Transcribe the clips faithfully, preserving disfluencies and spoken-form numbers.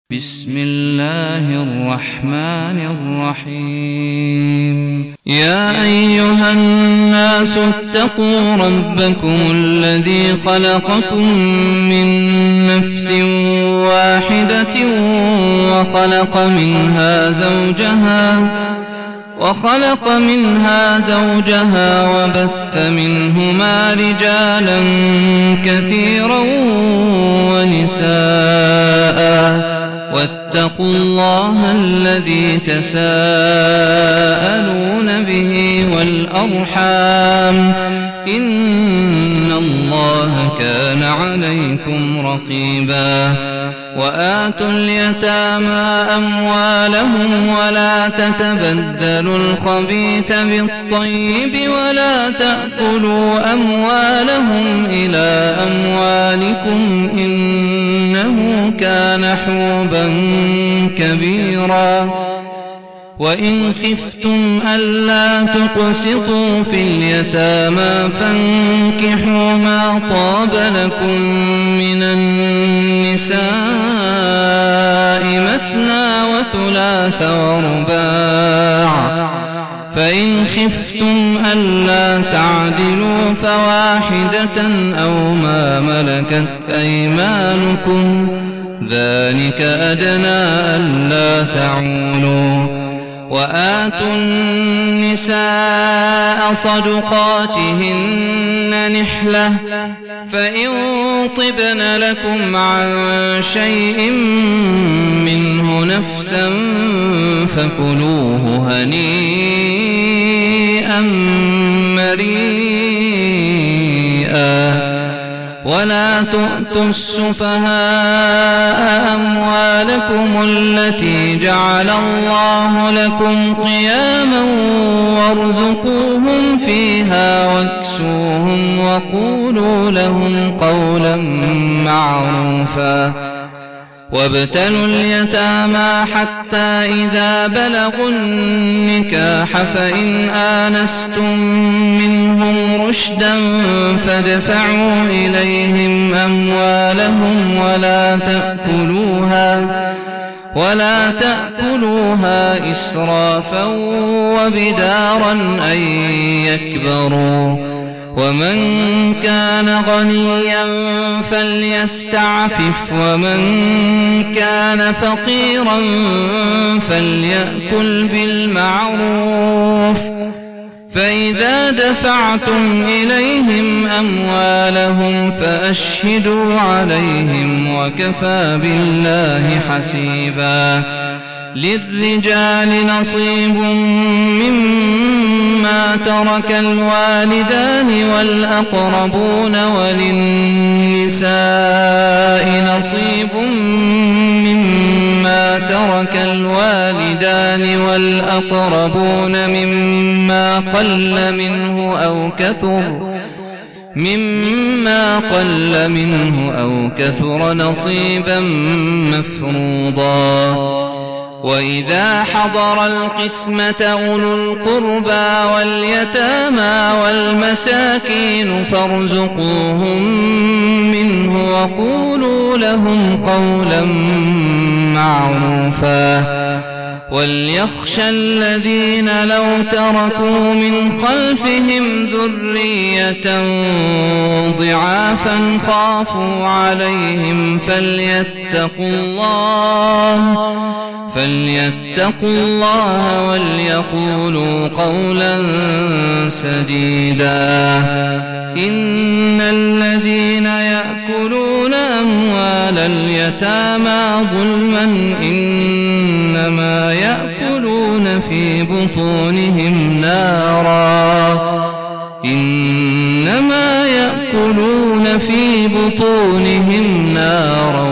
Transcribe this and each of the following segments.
بسم الله الرحمن الرحيم. يا أيها الناس اتقوا ربكم الذي خلقكم من نفس واحدة وخلق منها زوجها وخلق منها زوجها وبث منهما رجالا كثيرا ونساء واتقوا الله الذي تساءلون به والأرحام إن الله كان عليكم رقيبا. وآتوا اليتامى أموالهم ولا تتبدلوا الخبيث بالطيب ولا تأكلوا أموالهم إلى أموالكم إنه كان حوبا كبيرا. وإن خفتم ألا تقسطوا في اليتامى فانكحوا ما طاب لكم من النساء مثنى وثلاث ورباع، فإن خفتم ألا تعدلوا فواحدة أو ما ملكت أيمانكم ذلك أدنى ألا تعولوا. وآتوا النساء صدقاتهن نحلة فإن طبن لكم عن شيء منه نفسا فكلوه هنيئا مريئا. ولا تؤتوا السفهاء أموالكم التي جعل الله لكم قياما وارزقوهم فيها واكسوهم وقولوا لهم قولا معروفا. وابتلوا اليتامى حتى إذا بلغوا النكاح فإن آنستم منهم رشدا فادفعوا إليهم أموالهم ولا تأكلوها ولا تأكلوها إسرافا وبدارا أن يكبروا. ومن كان غنيا فليستعفف ومن كان فقيرا فليأكل بالمعروف. فإذا دفعتم إليهم أموالهم فأشهدوا عليهم وكفى بالله حسيبا. للرجال نصيب مما ترك الوالدان والأقربون وللنساء نصيب مما ترك الوالدان والأقربون مما قل منه أو كثر مما قل منه أو كثر نصيبا مفروضا. وإذا حضر القسمة أولو القربى واليتامى والمساكين فارزقوهم منه وقولوا لهم قولا معروفا. وليخشى الذين لو تركوا من خلفهم ذرية ضعافا خافوا عليهم فليتقوا الله فليتقوا الله وليقولوا قولا سديدا. إن الذين يأكلون أموال اليتامى ظلما إنما يأكلون في بطونهم نارا إنما يأكلون في بطونهم نارا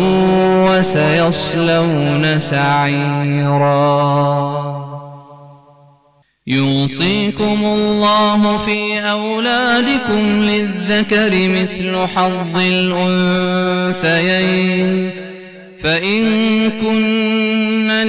وسيصلون سعيرا. يوصيكم الله في أولادكم للذكر مثل حظ الأنثيين فإن كن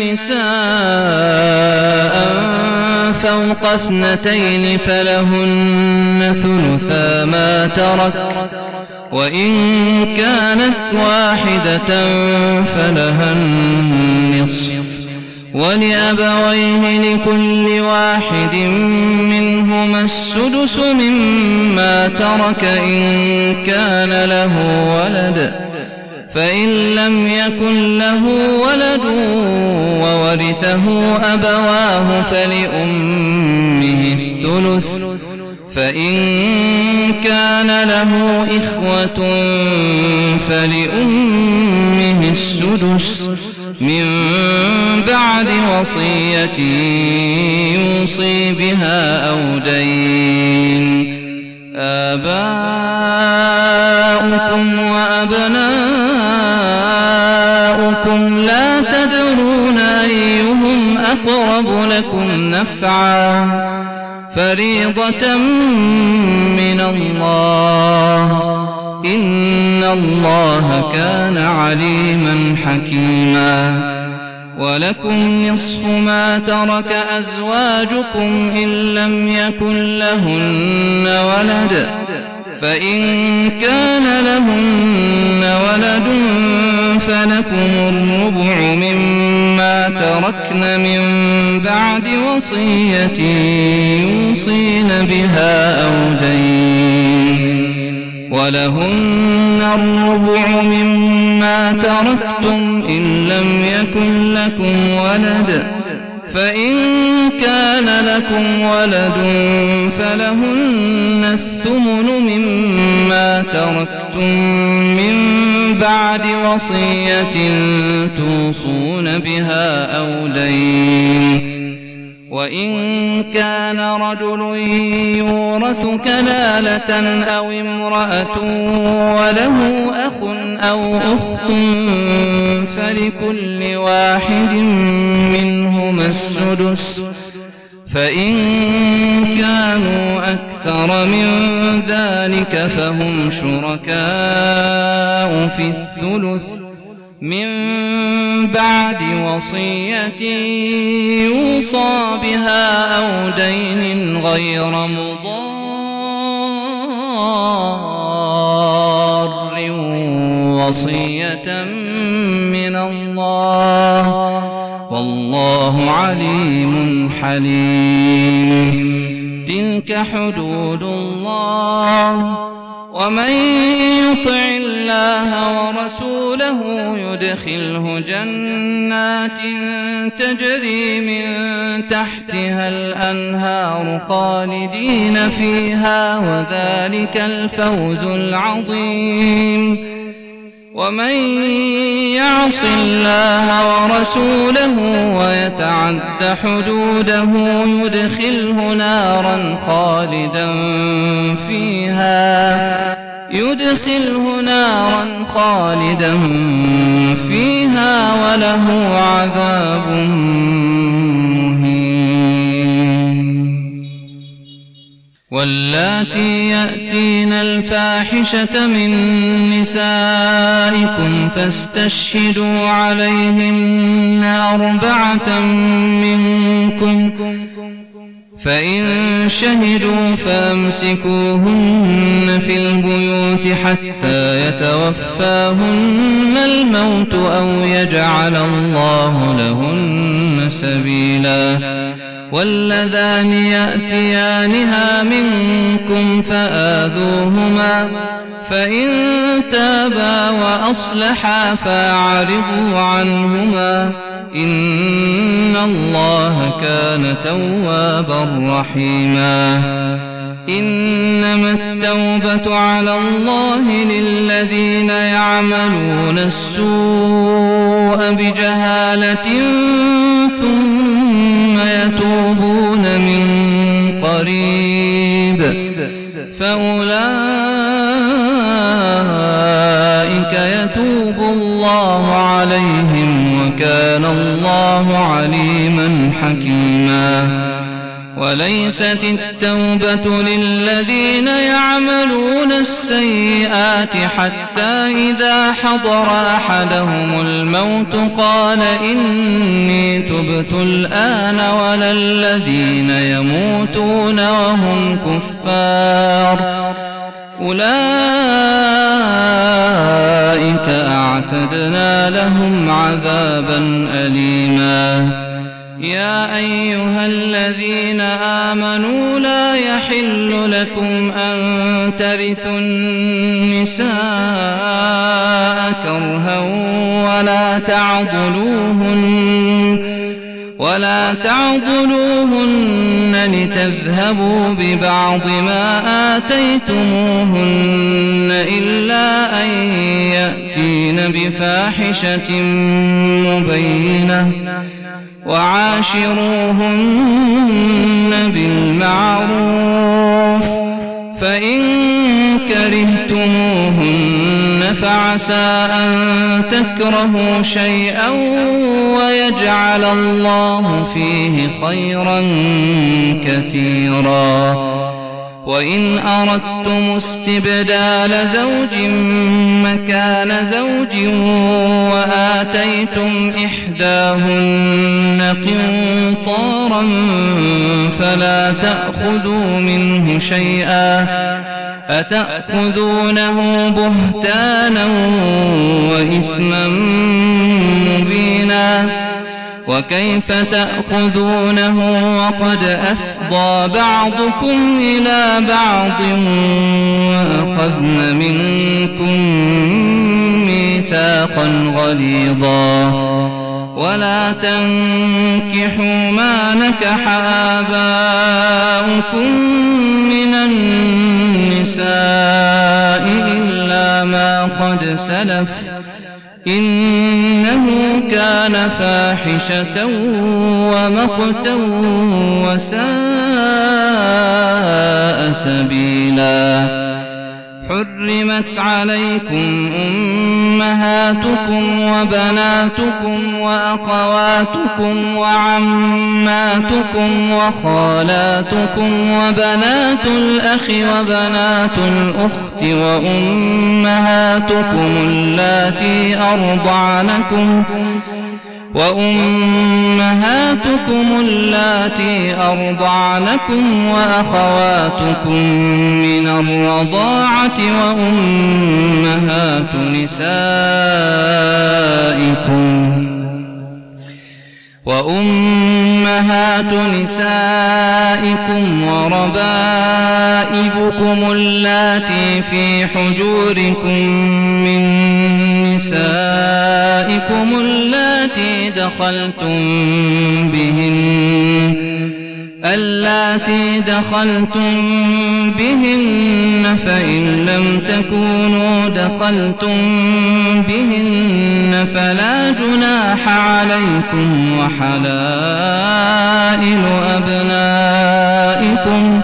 نساء فوق اثنتين فلهن ثلثا ما ترك وإن كانت واحدة فلها النصف ولأبويه لكل واحد منهما السدس مما ترك إن كان له ولد فإن لم يكن له ولد وورثه أبواه فلأمه الثلث فإن كان له إخوة فلأمه السدس من بعد وصية يوصي بها أو دين. آباؤكم وأبناؤكم لا تدرون أيهم أقرب لكم نفعا فريضة من الله إن الله كان عليما حكيما. ولكم نصف ما ترك أزواجكم إن لم يكن لهن ولد فإن كان لهن ولد فلكم الربع مما تركن من بعد وصية يوصين بها أو دين. ولهن الربع مما تركتم إن لم يكن لكم ولد فإن كان لكم ولد فلهن الثمن مما تركتم من بعد وصية توصون بها أو دين. وإن كان رجل يورث كلالة أو امرأة وله أخ أو أخت فلكل واحد منهما السدس فإن كانوا أكثر من ذلك فهم شركاء في الثلث من بعد وصية يوصى بها أو دين غير مضار وصية من الله والله عليم حليم. تلك حدود الله ومن يطع الله ورسوله يدخله جنات تجري من تحتها الأنهار خالدين فيها وذلك الفوز العظيم. ومن يعص الله ورسوله ويتعد حدوده يدخله نارا خالدا فيها يدخله نارا خالدا فيها وله عذاب مهين. واللاتي يأتين الفاحشة من نسائكم فاستشهدوا عليهن أربعة منكم فإن شهدوا فأمسكوهن في البيوت حتى يتوفاهن الموت أو يجعل الله لهن سبيلا. واللذان يأتيانها منكم فآذوهما فإن تابا وأصلحا فأعرضوا عنهما إن الله كان توابا رحيما. إنما التوبة على الله للذين يعملون السوء بجهالة ثم يتوبون من قريب فأولئك يتوب الله عليهم وكان الله عليما حكيما. وليست التوبة للذين يعملون السيئات حتى إذا حضر أحدهم الموت قال إني تبت الآن ولا الذين يموتون وهم كفار أولئك أعتدنا لهم عذابا أليما. يا أيها الذين آمنوا لا يحل لكم أن ترثوا النساء كرها ولا تعضلوهن ولا تعضلوهن لتذهبوا ببعض ما آتيتموهن إلا أن يأتين بفاحشة مبينة وعاشروهن بالمعروف فإن كرهتموهن فعسى أن تكرهوا شيئا ويجعل الله فيه خيرا كثيرا. وإن أردتم استبدال زوج مكان زوج وآتيتم إحداهن قنطارا فلا تأخذوا منه شيئا أتأخذونه بهتانا وإثما مبينا. وكيف تأخذونه وقد أفضى بعضكم إلى بعض وأخذن منكم ميثاقا غليظا. ولا تنكحوا ما نكح آباؤكم من النساء إلا ما قد سلف إنه كان فاحشة ومقتا وساء سبيلا. حرمت عليكم أمهاتكم وبناتكم وأخواتكم وعماتكم وخالاتكم وبنات الأخ وبنات الأخت وأمهاتكم اللاتي أرضعنكم وأمهاتكم اللاتي أرضعنكم وأخواتكم من الرضاعة وأمهات نسائكم وأمهات نسائكم وربائبكم اللاتي في حجوركم من نسائكم اللاتي دخلتم بهن اللاتي دخلتم بهن فإن لم تكونوا دخلتم بهن فلا جناح عليكم وحلائل أبنائكم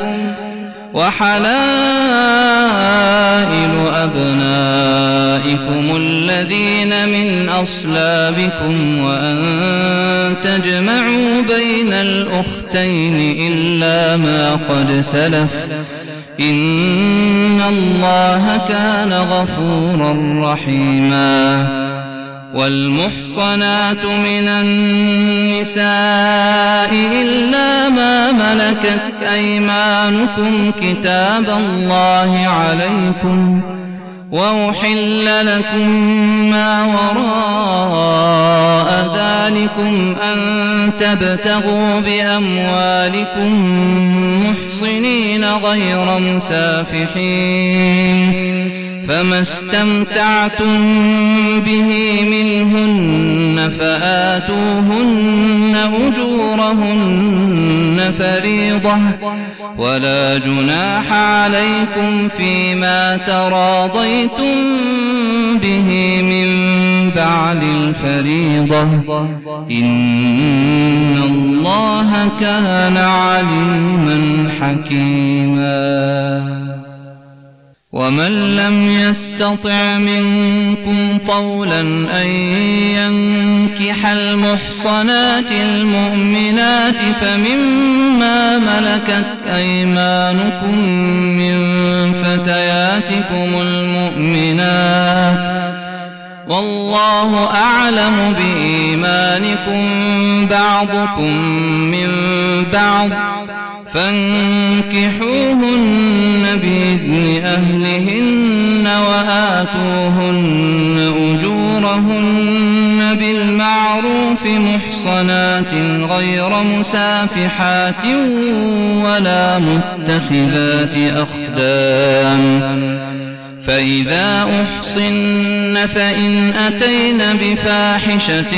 وحلائل أبنائكم الذين من أصلابكم وأن تجمعوا بين الأختين إلا ما قد سلف إن الله كان غفورا رحيما. والمحصنات من النساء إلا ما ملكت أيمانكم كتاب الله عليكم وأحل لكم ما وراء ذلكم أن تبتغوا بأموالكم محصنين غير مسافحين فما استمتعتم به منهن فآتوهن أجورهن فريضة ولا جناح عليكم فيما تراضيتم به من بعد الفريضة إن الله كان عليما حكيما. ومن لم يستطع منكم طولا أن ينكح المحصنات المؤمنات فمما ملكت أيمانكم من فتياتكم المؤمنات والله أعلم بإيمانكم بعضكم من بعض فانكحوهن بإذن لأهلهن وآتوهن أجورهن بالمعروف محصنات غير مسافحات ولا متخذات أخدان فإذا أحصن فإن أتين بفاحشة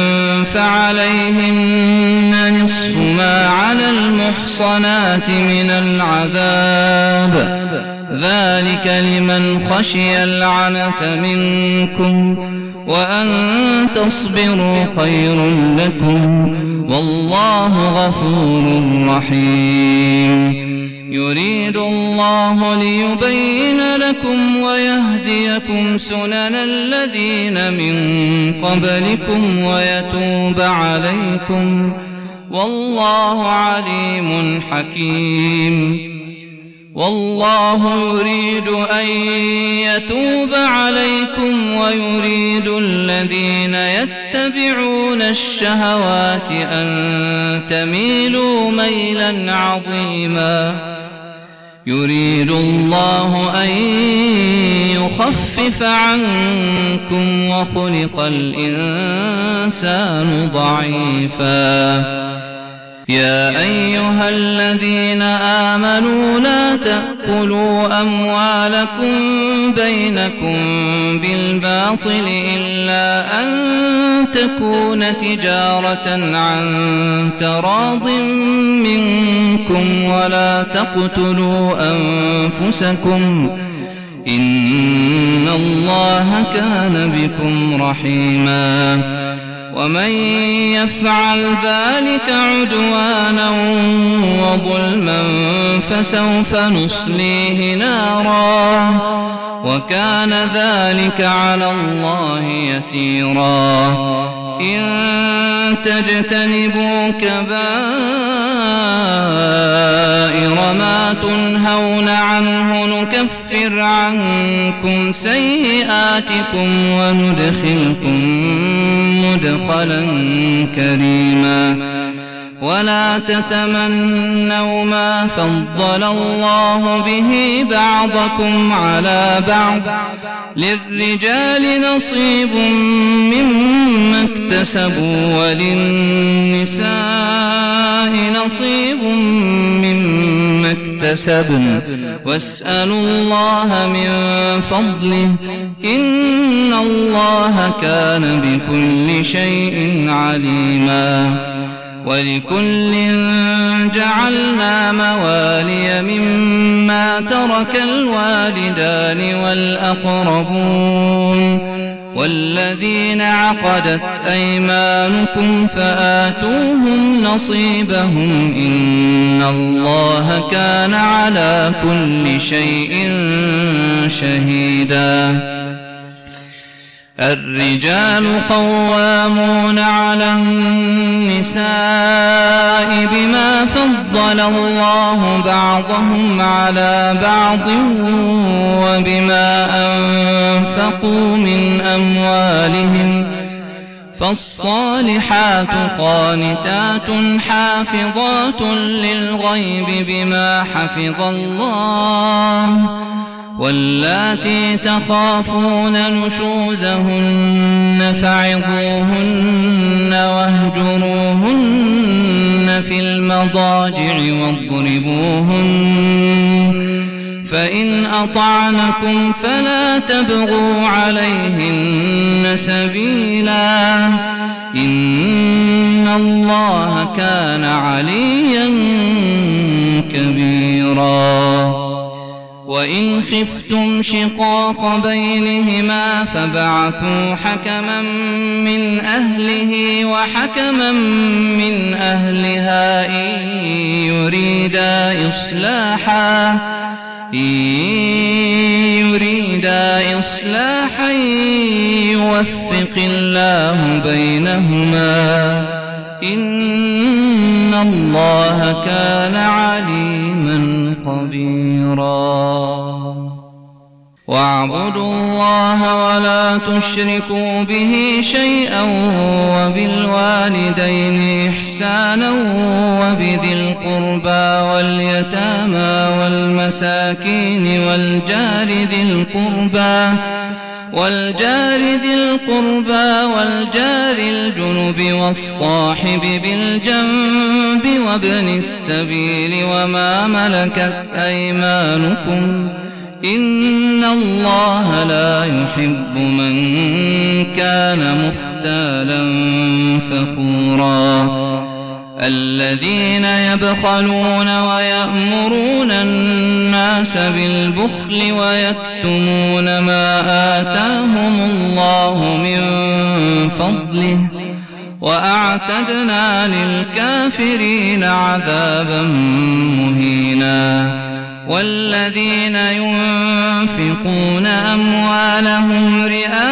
فعليهن نصف ما على المحصنات من العذاب ذلك لمن خشي العنة منكم وأن تصبروا خير لكم والله غفور رحيم يريد الله ليبين لكم ويهديكم سنن الذين من قبلكم ويتوب عليكم والله عليم حكيم والله يريد أن يتوب عليكم ويريد الذين يتبعون الشهوات أن تميلوا ميلا عظيما يريد الله أن يخفف عنكم وخلق الإنسان ضعيفا يا أيها الذين آمنوا لا تأكلوا أموالكم بينكم بالباطل إلا أن تكون تجارة عن تراض منكم ولا تقتلوا أنفسكم إن الله كان بكم رحيما ومن يفعل ذلك عدوانا وظلما فسوف نصليه نارا وكان ذلك على الله يسيرا إن تجتنبوا كبائر ما تنهون عنه نكفر عنكم سيئاتكم وندخلكم مدخلا كريما ولا تتمنوا ما فضل الله به بعضكم على بعض للرجال نصيب مما اكتسبوا وللنساء نصيب مما اكتسبن واسألوا الله من فضله إن الله كان بكل شيء عليما ولكل جعلنا موالي مما ترك الوالدان والأقربون والذين عقدت أيمانكم فآتوهم نصيبهم إن الله كان على كل شيء شهيدا الرجال قوامون على النساء بما فضل الله بعضهم على بعض وبما أنفقوا من أموالهم فالصالحات قانتات حافظات للغيب بما حفظ الله واللاتي تخافون نشوزهن فعظوهن واهجروهن في المضاجع واضربوهن فإن أطعنكم فلا تبغوا عليهن سبيلا إن الله كان عليا كبيرا وإن خفتم شقاق بينهما فبعثوا حكما من أهله وحكما من أهلها إن يريدا إصلاحا إن يريدا إصلاحا يوفق الله بينهما إن الله كان عليما خبيرا واعبدوا الله ولا تشركوا به شيئا وبالوالدين إحسانا وبذي القربى واليتامى والمساكين والجار ذي القربى والجار ذي القربى والجار الجنب والصاحب بالجنب وابن السبيل وما ملكت أيمانكم إن الله لا يحب من كان مختالا فخورا الذين يبخلون ويأمرون الناس بالبخل ويكتمون ما آتاهم الله من فضله وأعتدنا للكافرين عذابا مهينا والذين ينفقون أموالهم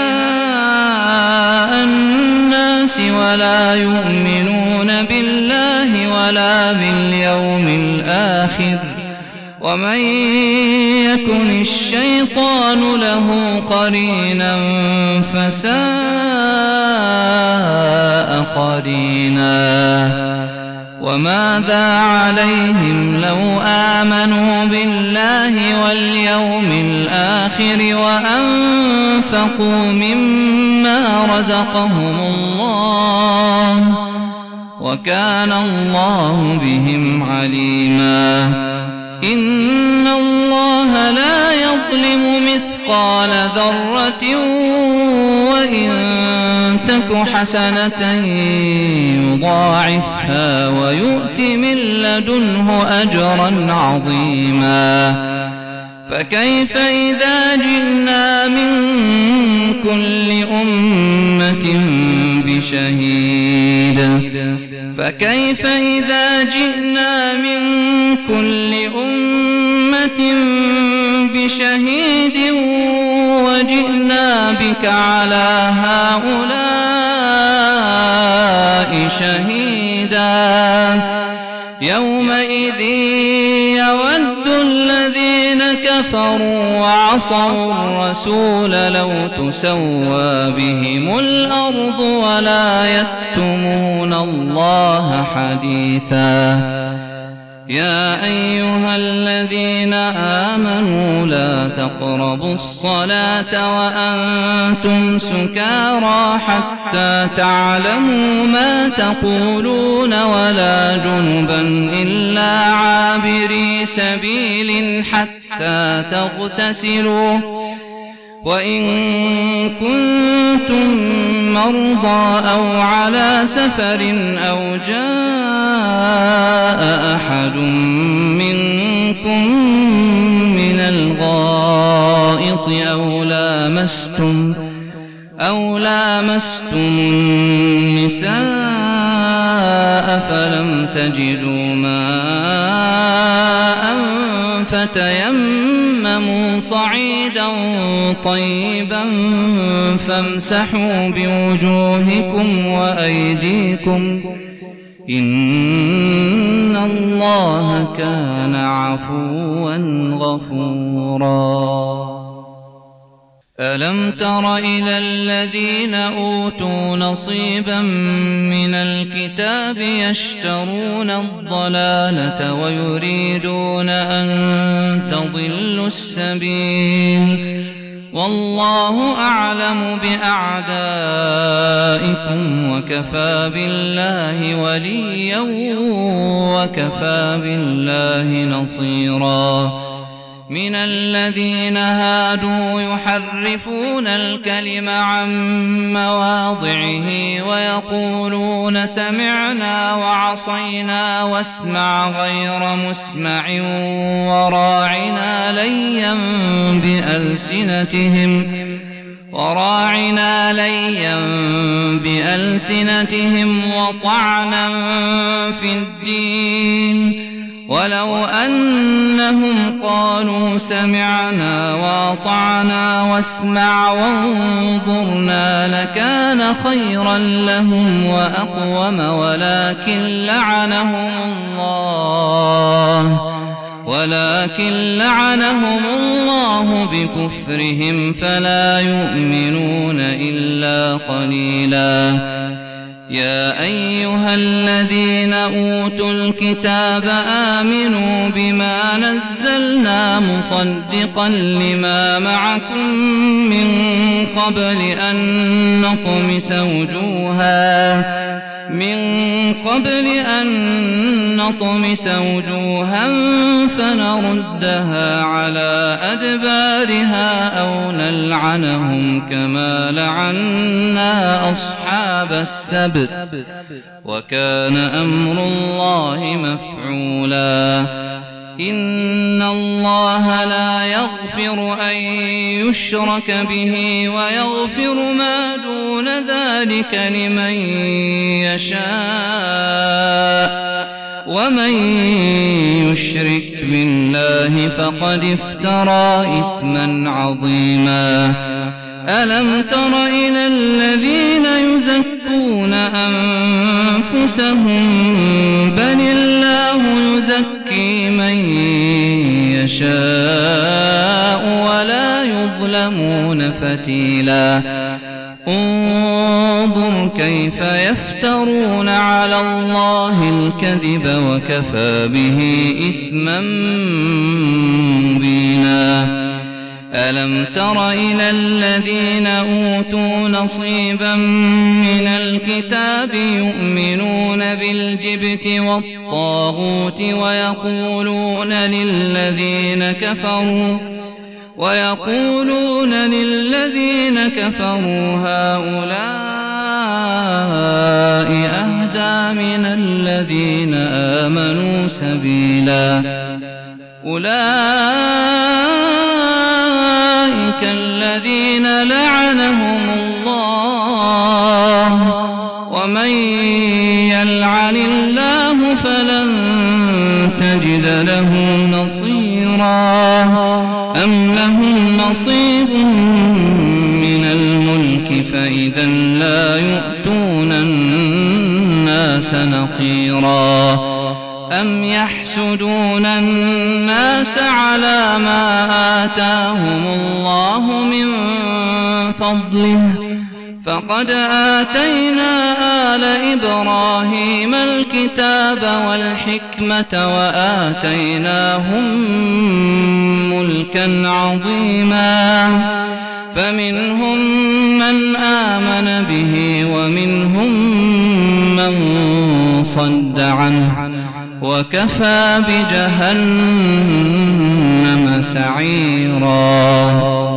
رئاء الناس ولا يؤمنون بالله ولا باليوم الآخر ومن يكن الشيطان له قرينا فساء قرينا وماذا عليهم لو آمنوا بالله واليوم الآخر وأنفقوا مما رزقهم الله وكان الله بهم عليما إن الله لا يظلم مثقال ذرة وإن تك حسنة يضاعفها ويؤت من لدنه أجرا عظيما فكيف إذا جئنا من كل أمة بشهيد فكيف إذا جئنا من كل أمة بشهيد وجئنا بك على هؤلاء شهيدا يومئذ يود الذين كفروا وعصوا الرسول لو تسوى بهم الأرض ولا يكتمون الله حديثا يا أيها الذين آمنوا لا تقربوا الصلاة وأنتم سكارى حتى تعلموا ما تقولون ولا جنبا إلا عابري سبيل حتى تغتسلوا وإن كنتم مرضى أو على سفر أو جاء أحد منكم من الغائط أو لامستم أو لامستم النساء فلم تجدوا ماء فتيمموا صعيدا طيبا فامسحوا بوجوهكم وأيديكم إن الله كان عفوا غفورا ألم تر إلى الذين أوتوا نصيبا من الكتاب يشترون الضلالة ويريدون أن تضلوا السبيل والله أعلم بأعدائكم وكفى بالله وليا وكفى بالله نصيرا من الذين هادوا يحرفون الكلم عن مواضعه ويقولون سمعنا وعصينا واسمع غير مسمع وراعنا ليا بألسنتهم وراعنا ليا بألسنتهم وطعنا في الدين ولو أنهم قالوا سمعنا وأطعنا واسمع وانظرنا لكان خيرا لهم وأقوم ولكن لعنهم الله ولكن لعنهم الله بكفرهم فلا يؤمنون إلا قليلا. يا أيها الذين أوتوا الكتاب آمنوا بما نزلنا مصدقا لما معكم من قبل أن نطمس وجوها من قبل أن نطمس وجوها فنردها على أدبارها أو نلعنهم كما لعنا أصحاب السبت وكان أمر الله مفعولا. إن الله لا يغفر أن يشرك به ويغفر ما دون ذلك لمن يشاء ومن يشرك بالله فقد افترى إثما عظيما. ألم تر إلى الذين يزكون أنفسهم بل الله يزكي من يشاء ولا يظلمون فتيلا. انظر كيف يفترون على الله الكذب وكفى به إثما مبينا. ألم تر إلى الذين أوتوا نصيبا من الكتاب يؤمنون بالجبت والطاغوت ويقولون للذين كفروا ويقولون للذين كفروا هؤلاء أهدى من الذين آمنوا سبيلا. أولئك الذين لعنهم الله ومن يلعن الله فلن تجد له نصيرا. أم لهم نصيب من الملك فإذا لا يؤتون الناس نقيرا. أم يحسدون الناس على ما آتاهم الله من فضله فقد آتينا آل إبراهيم الكتاب والحكمة وآتيناهم ملكا عظيما. فمنهم من آمن به ومنهم من صد عنه وكفى بجهنم سعيرا.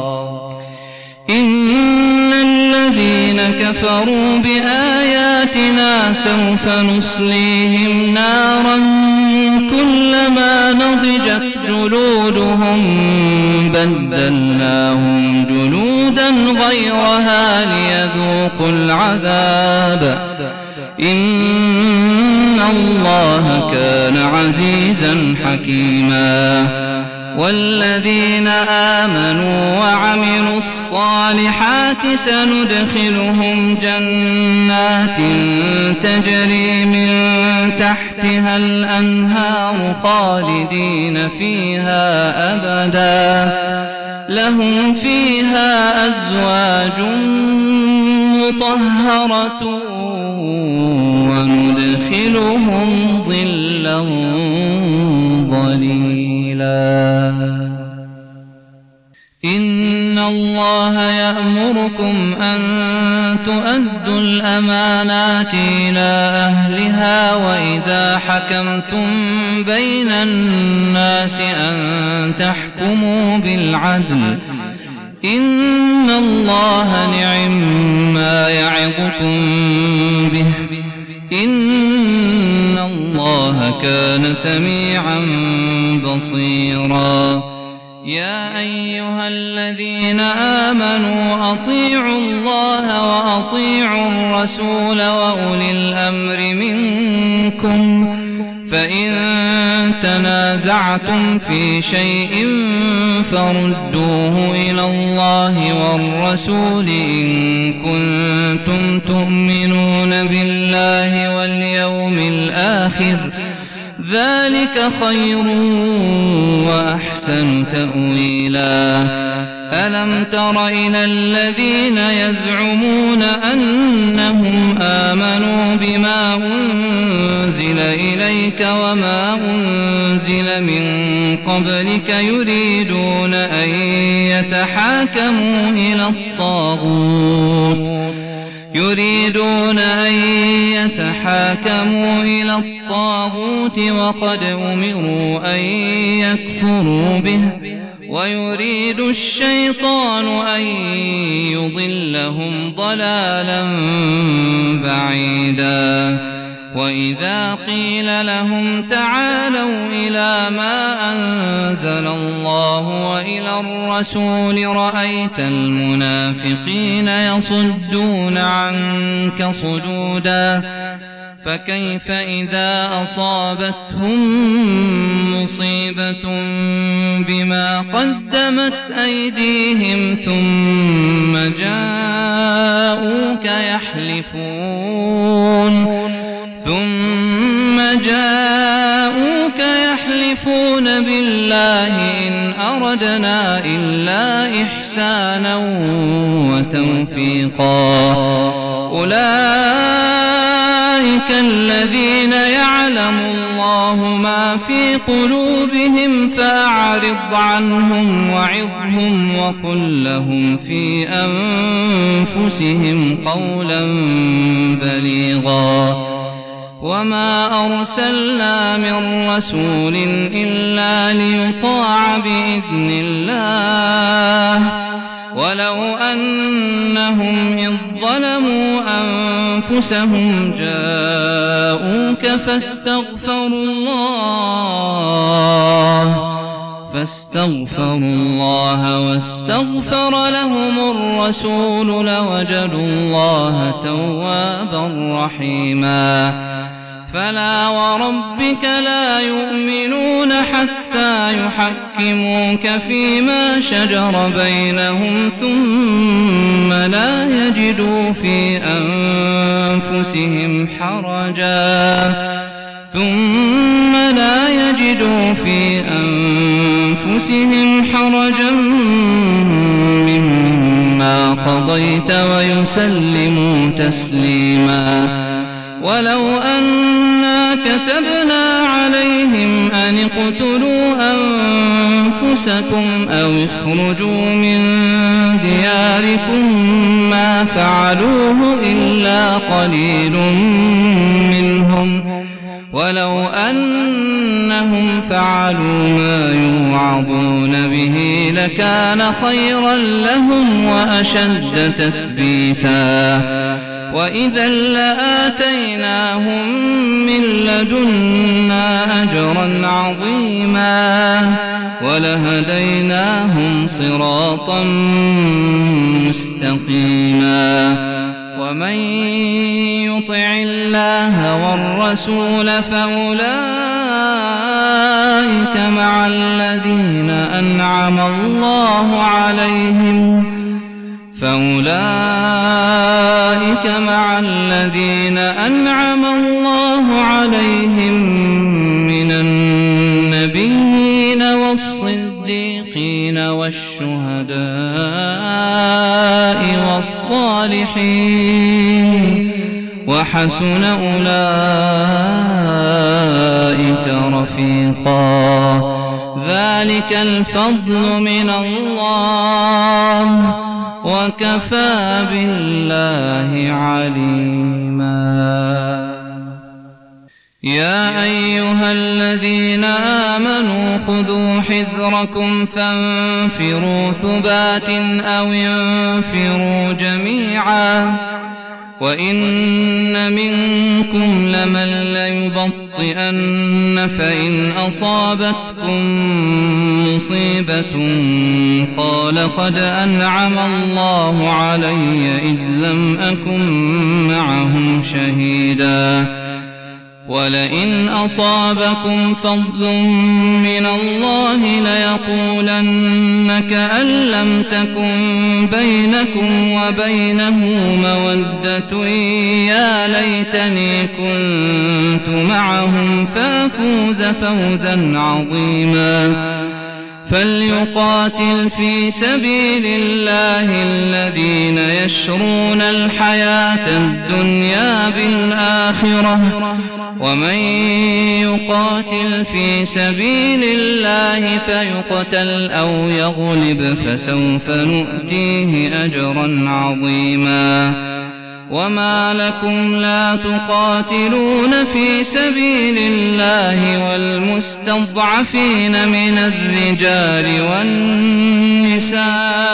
إن الذين كفروا بآياتنا سوف نصليهم نارا كلما نضجت جلودهم بدلناهم جلودا غيرها ليذوقوا العذاب إن الله كان عزيزا حكيما. والذين آمنوا وعملوا الصالحات سندخلهم جنات تجري من تحتها الأنهار خالدين فيها أبدا لهم فيها أزواج مطهرة وندخلهم ظلا ظليلا. إن الله يأمركم أن تؤدوا الأمانات إلى أهلها وإذا حكمتم بين الناس أن تحكموا بالعدل إن الله نعم ما يعظكم به إن الله كان سميعا بصيرا. يا أيها الذين آمنوا أطيعوا الله وأطيعوا الرسول وأولي الأمر منكم فإن تنازعتم في شيء فردوه إلى الله والرسول إن كنتم تؤمنون بالله واليوم الآخر ذلك خير وأحسن تأويلا ألم تر إلى الذين يزعمون أنهم آمنوا بما أنزل إليك وما أنزل من قبلك يريدون أن يتحاكموا إلى الطاغوت يريدون أن يتحاكموا إلى الطاغوت وقد أمروا أن يكفروا به ويريد الشيطان أن يضلهم ضلالا بعيدا وإذا قيل لهم تعالوا إلى ما أنزل الله وإلى الرسول رأيت المنافقين يصدون عنك صدودا فكيف إذا أصابتهم مصيبة بما قدمت أيديهم ثم جاءوك يحلفون ثم جاءوك يحلفون بالله إن أردنا إلا إحسانا وتوفيقا أولئك الذين يعلم الله ما في قلوبهم فأعرض عنهم وعظهم وقل لهم في أنفسهم قولا بليغا وما أرسلنا من رسول إلا ليطاع بإذن الله ولو أنهم إذ ظلموا أنفسهم جاءوك فاستغفروا الله فاستغفروا الله واستغفر لهم الرسول لوجدوا الله توابا رحيما فلا وربك لا يؤمنون حتى يحكموك فيما شجر بينهم ثم لا يجدوا في أنفسهم حرجا ثم لا يجدوا في أنفسهم حرجا مما قضيت ويسلموا تسليما ولو أنا كتبنا عليهم أن اقتلوا أنفسكم أو اخرجوا من دياركم ما فعلوه إلا قليل منهم ولو أنهم فعلوا ما يوعظون به لكان خيرا لهم وأشد تثبيتا وإذا لآتيناهم من لدنا أجرا عظيما ولهديناهم صراطا مستقيما ومن يطع الله والرسول فأولئك مع الذين أنعم الله عليهم فأولئك مع الذين أنعم الله عليهم من النبيين والصديقين والشهداء والصالحين وحسن أولئك رفيقا ذلك الفضل من الله وكفى بالله عليما يا أيها الذين آمنوا خذوا حذركم فانفروا ثبات أو انفروا جميعا وإن منكم لمن ليبطئن فإن أصابتكم مصيبة قال قد أنعم الله علي إذ لم أكن معهم شهيدا ولئن أصابكم فضل من الله ليقولن كأن لم تكن بينكم وبينه مودة يا ليتني كنت معهم فأفوز فوزا عظيما فليقاتل في سبيل الله الذين يشرون الحياة الدنيا بالآخرة ومن يقاتل في سبيل الله فيقتل أو يغلب فسوف نؤتيه أجرا عظيما وما لكم لا تقاتلون في سبيل الله والمستضعفين من الرجال والنساء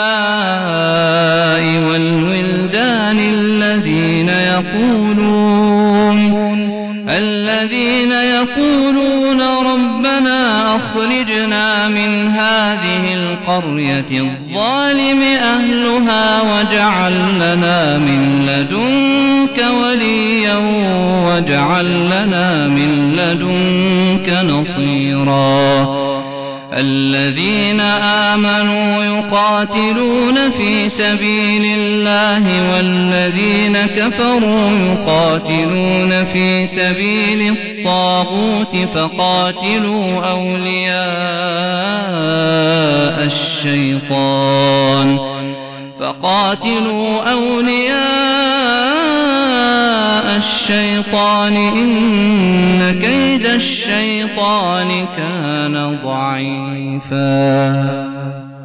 والولدان الذين يقولون الذين يقولون ربنا أخرجنا من هذه القرية الظالم أهلها واجعل لنا من لدنك وليا واجعل لنا من لدنك نصيرا الذين آمنوا يقاتلون في سبيل الله والذين كفروا يقاتلون في سبيل الطاغوت فقاتلوا أولياء الشيطان فقاتلوا أولياء الشيطان إن كيد الشيطان كان ضعيفا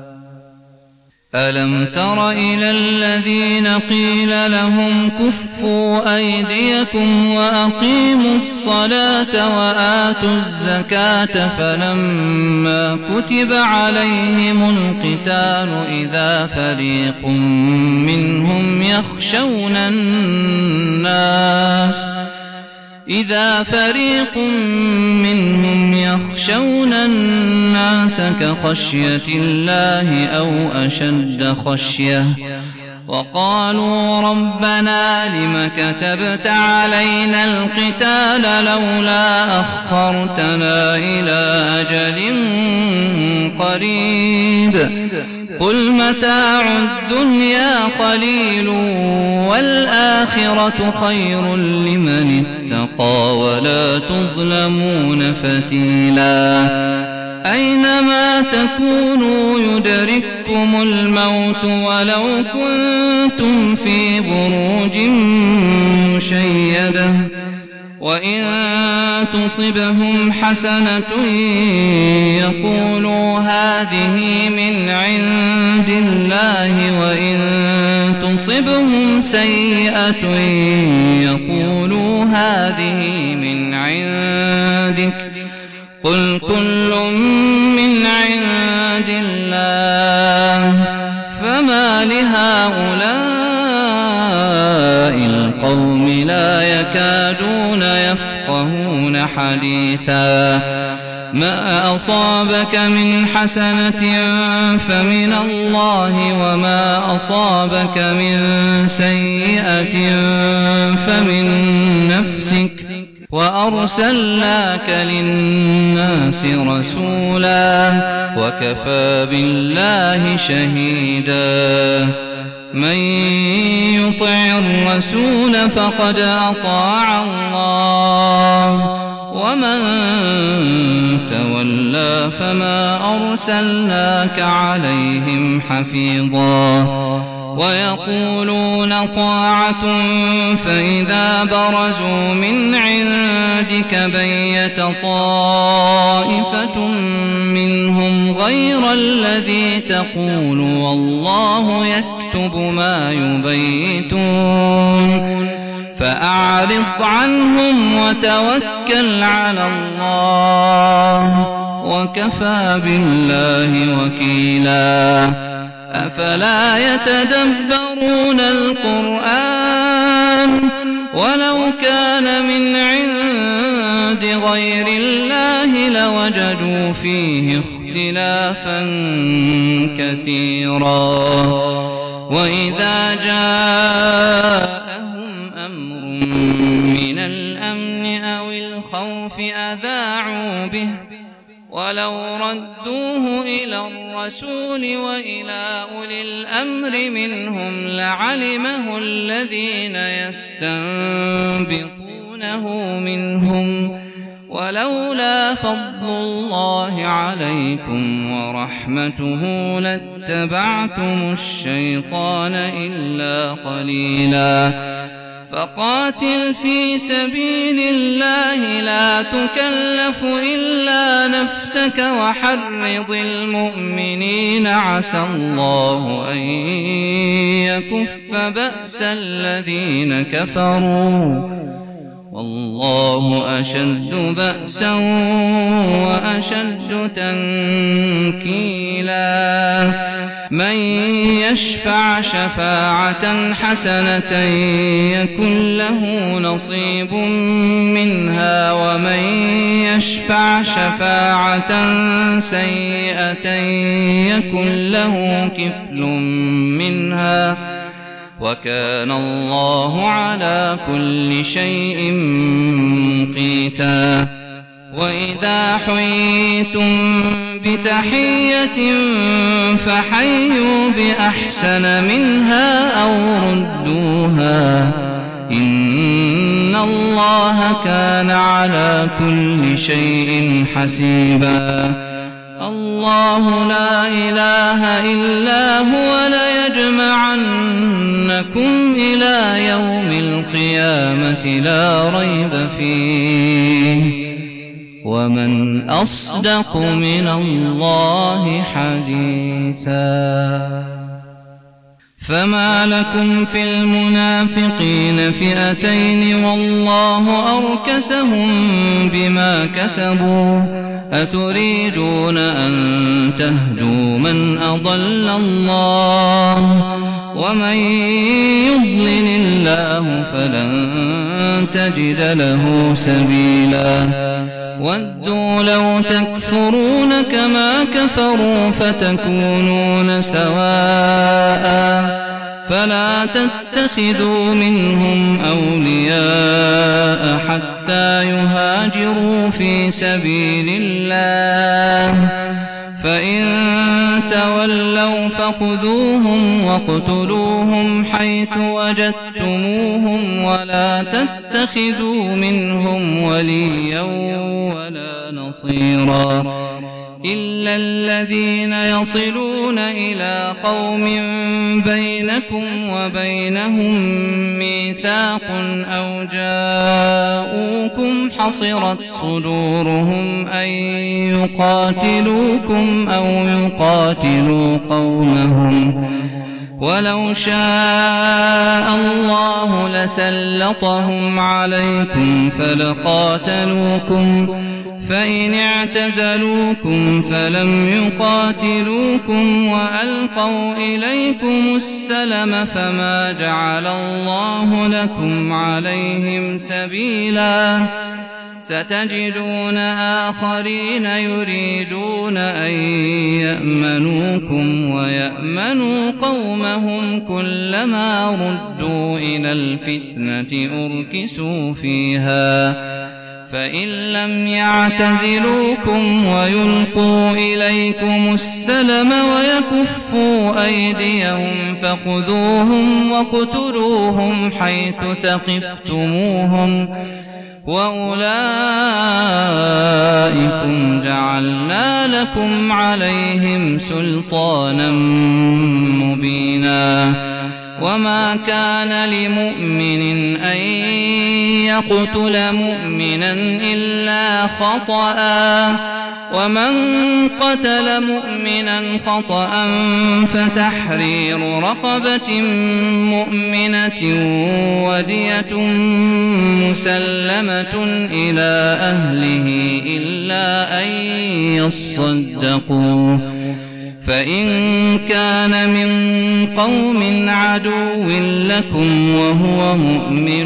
ألم تر إلى الذين قيل لهم كفوا أيديكم وأقيموا الصلاة وآتوا الزكاة فلما كتب عليهم القتال إذا فريق منهم يخشون الناس إذا فريق منهم يخشون الناس كخشية الله أو أشد خشية وقالوا ربنا لم كتبت علينا القتال لولا أخرتنا إلى أجل قريب قل متاع الدنيا قليل والآخرة خير لمن اتقى ولا تظلمون فتيلا أينما تكونوا يدرككم الموت ولو كنتم في بروج مشيدة وإن تصبهم حسنة يقولوا هذه من عند الله وإن تصبهم سيئة يقولوا هذه من عندك قل كل من عند الله فما لهؤلاء القوم لا يكادون يفقهون حديثا ما أصابك من حسنة فمن الله وما أصابك من سيئة فمن نفسك وأرسلناك للناس رسولا وكفى بالله شهيدا من يطع الرسول فقد أطاع الله ومن تولى فما أرسلناك عليهم حفيظا ويقولون طاعة فإذا برزوا من عندك بيت طائفة منهم غير الذي تقول والله يكتب ما يبيتون فأعرض عنهم وتوكل على الله وكفى بالله وكيلا أفلا يتدبرون القرآن ولو كان من عند غير الله لوجدوا فيه اختلافا كثيرا وإذا جاءهم أمر من الأمن أو الخوف الخوف أذاعوا به ولو ردوه إلى الرسول وإلى أولي الأمر منهم لعلمه الذين يستنبطونه منهم ولولا فضل الله عليكم ورحمته لاتبعتم الشيطان إلا قليلا فقاتل في سبيل الله لا تكلف إلا نفسك وحرض المؤمنين عسى الله أن يكف بأس الذين كفروا والله أشد بأسا وأشد تنكيلا من يشفع شفاعة حسنة يكن له نصيب منها ومن يشفع شفاعة سيئة يكن له كفل منها وكان الله على كل شيء مقيتا وإذا حييتم بتحية فحيوا بأحسن منها أو ردوها إن الله كان على كل شيء حسيبا الله لا إله إلا هو ليجمعنكم إلى يوم القيامة لا ريب فيه ومن أصدق من الله حديثا فما لكم في المنافقين فئتين والله أركسهم بما كسبوا أتريدون أن تهدوا من أضل الله ومن يضلل الله فلن تجد له سبيلا ودوا لو تكفرون كما كفروا فتكونون سواء فلا تتخذوا منهم أولياء حتى يهاجروا في سبيل الله فإن تولوا فخذوهم واقتلوهم حيث وجدتموهم ولا تتخذوا منهم وليا ولا نصيرا إلا الذين يصلون إلى قوم بينكم وبينهم ميثاق أو جاءوكم حصرت صدورهم أن يقاتلوكم أو يقاتلوا قومهم ولو شاء الله لسلطهم عليكم فلقاتلوكم فإن اعتزلوكم فلم يقاتلوكم وألقوا إليكم السلم فما جعل الله لكم عليهم سبيلا ستجدون آخرين يريدون أن يأمنوكم ويأمنوا قومهم كلما ردوا إلى الفتنة أركسوا فيها فإن لم يعتزلوكم ويلقوا إليكم السلم ويكفوا أيديهم فخذوهم واقتلوهم حيث ثقفتموهم وأولئكم جعلنا لكم عليهم سلطانا مبينا وما كان لمؤمن أن يقتل مؤمنا إلا خطأ ومن قتل مؤمنا خطأ فتحرير رقبة مؤمنة ودية مسلمة إلى أهله إلا أن يصدقوا فإن كان من قوم عدو لكم وهو مؤمن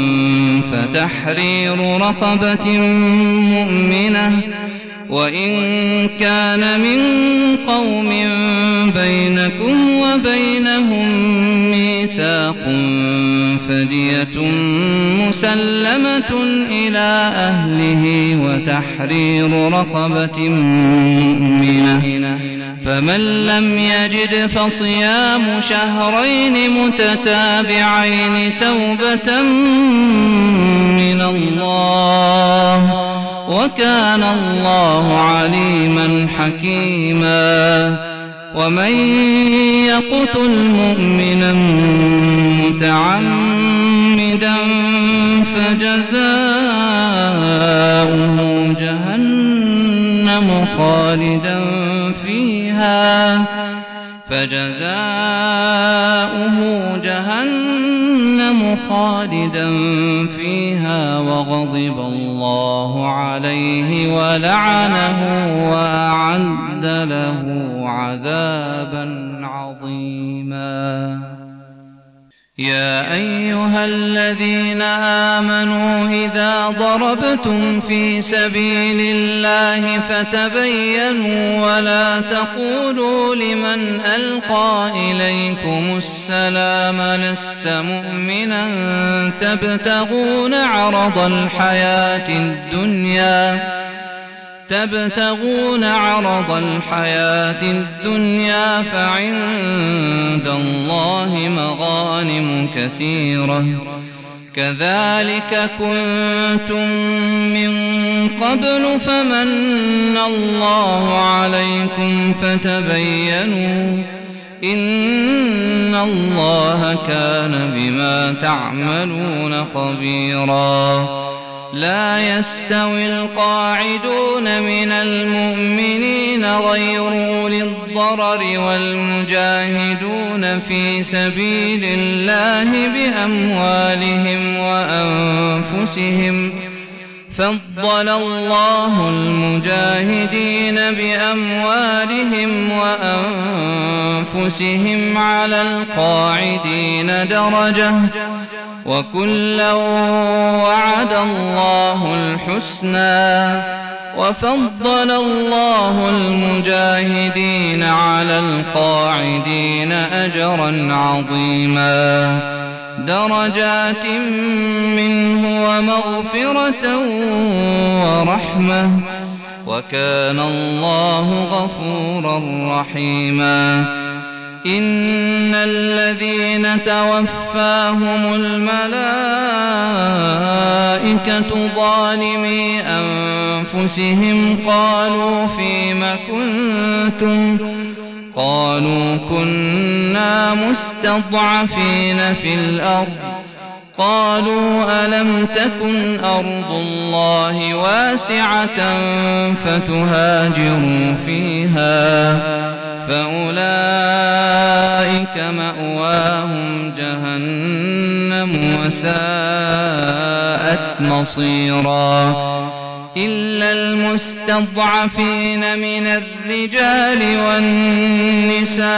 فتحرير رقبة مؤمنة وإن كان من قوم بينكم وبينهم ميثاق فدية مسلمة إلى أهله وتحرير رقبة مؤمنة فمن لم يجد فصيام شهرين متتابعين توبة من الله وكان الله عليما حكيما ومن يقتل مؤمنا متعمدا فجزاؤه جهنم خالدا فيها فجزاؤه جهنم خالدا فيها وغضب الله عليه ولعنه وأعد له عذابا عظيما. يا أيها الذين آمنوا إذا ضربتم في سبيل الله فتبينوا ولا تقولوا لمن ألقى إليكم السلام لست مؤمنا تبتغون عرض الحياة الدنيا تبتغون عرض الحياة الدنيا فعند الله مغانم كثيرة كذلك كنتم من قبل فمن الله عليكم فتبينوا إن الله كان بما تعملون خبيرا. لا يستوي القاعدون من المؤمنين غير أولي الضرر والمجاهدون في سبيل الله بأموالهم وأنفسهم فضل الله المجاهدين بأموالهم وأنفسهم على القاعدين درجة وكلا وعد الله الحسنى وفضل الله المجاهدين على القاعدين أجرا عظيما درجات منه ومغفرة ورحمة وكان الله غفورا رحيما. إن الذين توفاهم الملائكة ظالمي أنفسهم قالوا فيم كنتم قالوا كنا مستضعفين في الأرض قالوا ألم تكن أرض الله واسعة فتهاجروا فيها فأولئك مأواهم جهنم وساءت مصيرا إلا المستضعفين من الرجال والنساء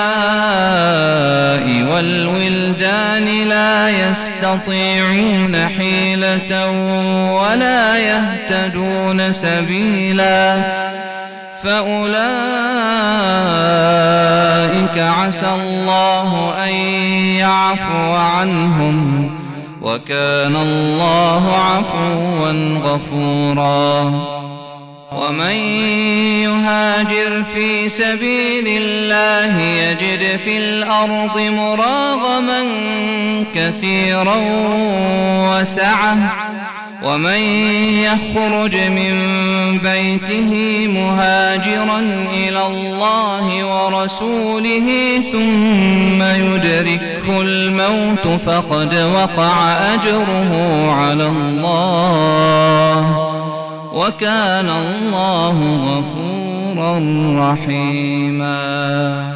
والولدان لا يستطيعون حيلة ولا يهتدون سبيلا فأولئك عسى الله أن يعفو عنهم وكان الله عفوا غفورا. ومن يهاجر في سبيل الله يجد في الأرض مراغما كثيرا وسعة ومن يخرج من بيته مهاجرا إلى الله ورسوله ثم يدركه الموت فقد وقع أجره على الله وكان الله غفورا رحيما.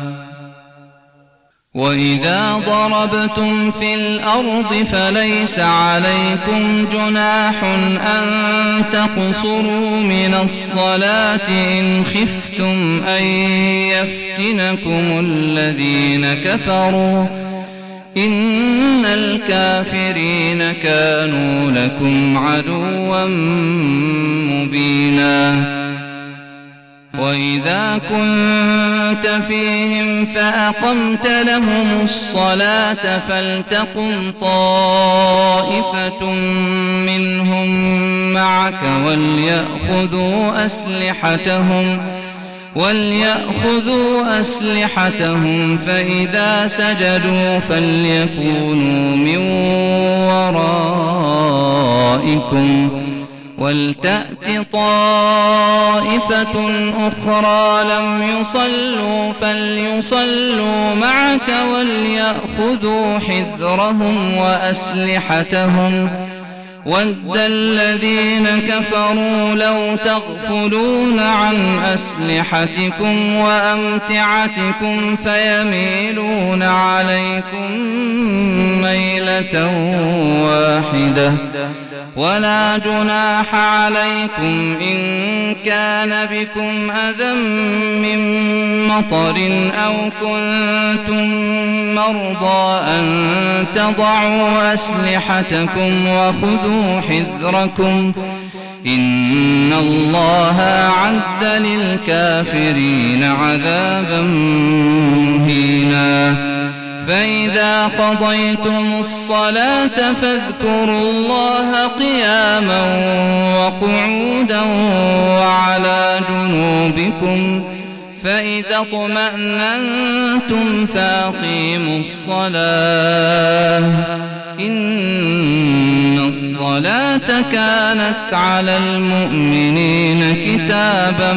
وإذا ضربتم في الأرض فليس عليكم جناح أن تقصروا من الصلاة إن خفتم أن يفتنكم الذين كفروا إن الكافرين كانوا لكم عدوا مبينا. وإذا كنت فيهم فأقمت لهم الصلاة فلتقم طائفة منهم معك وليأخذوا أسلحتهم وليأخذوا أسلحتهم فإذا سجدوا فليكونوا من ورائكم ولتأت طائفة أخرى لم يصلوا فليصلوا معك وليأخذوا حذرهم وأسلحتهم ود الذين كفروا لو تغفلون عن أسلحتكم وأمتعتكم فيميلون عليكم ميلة واحدة ولا جناح عليكم إن كان بكم أذى من مطر أو كنتم مرضى أن تضعوا أسلحتكم وخذوا حذركم إن الله أعد للكافرين عذابا مهينا فإذا قضيتم الصلاة فاذكروا الله قياما وقعودا وعلى جنوبكم فإذا اطمأننتم فأقيموا الصلاة إن الصلاة كانت على المؤمنين كتابا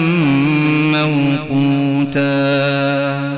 موقوتا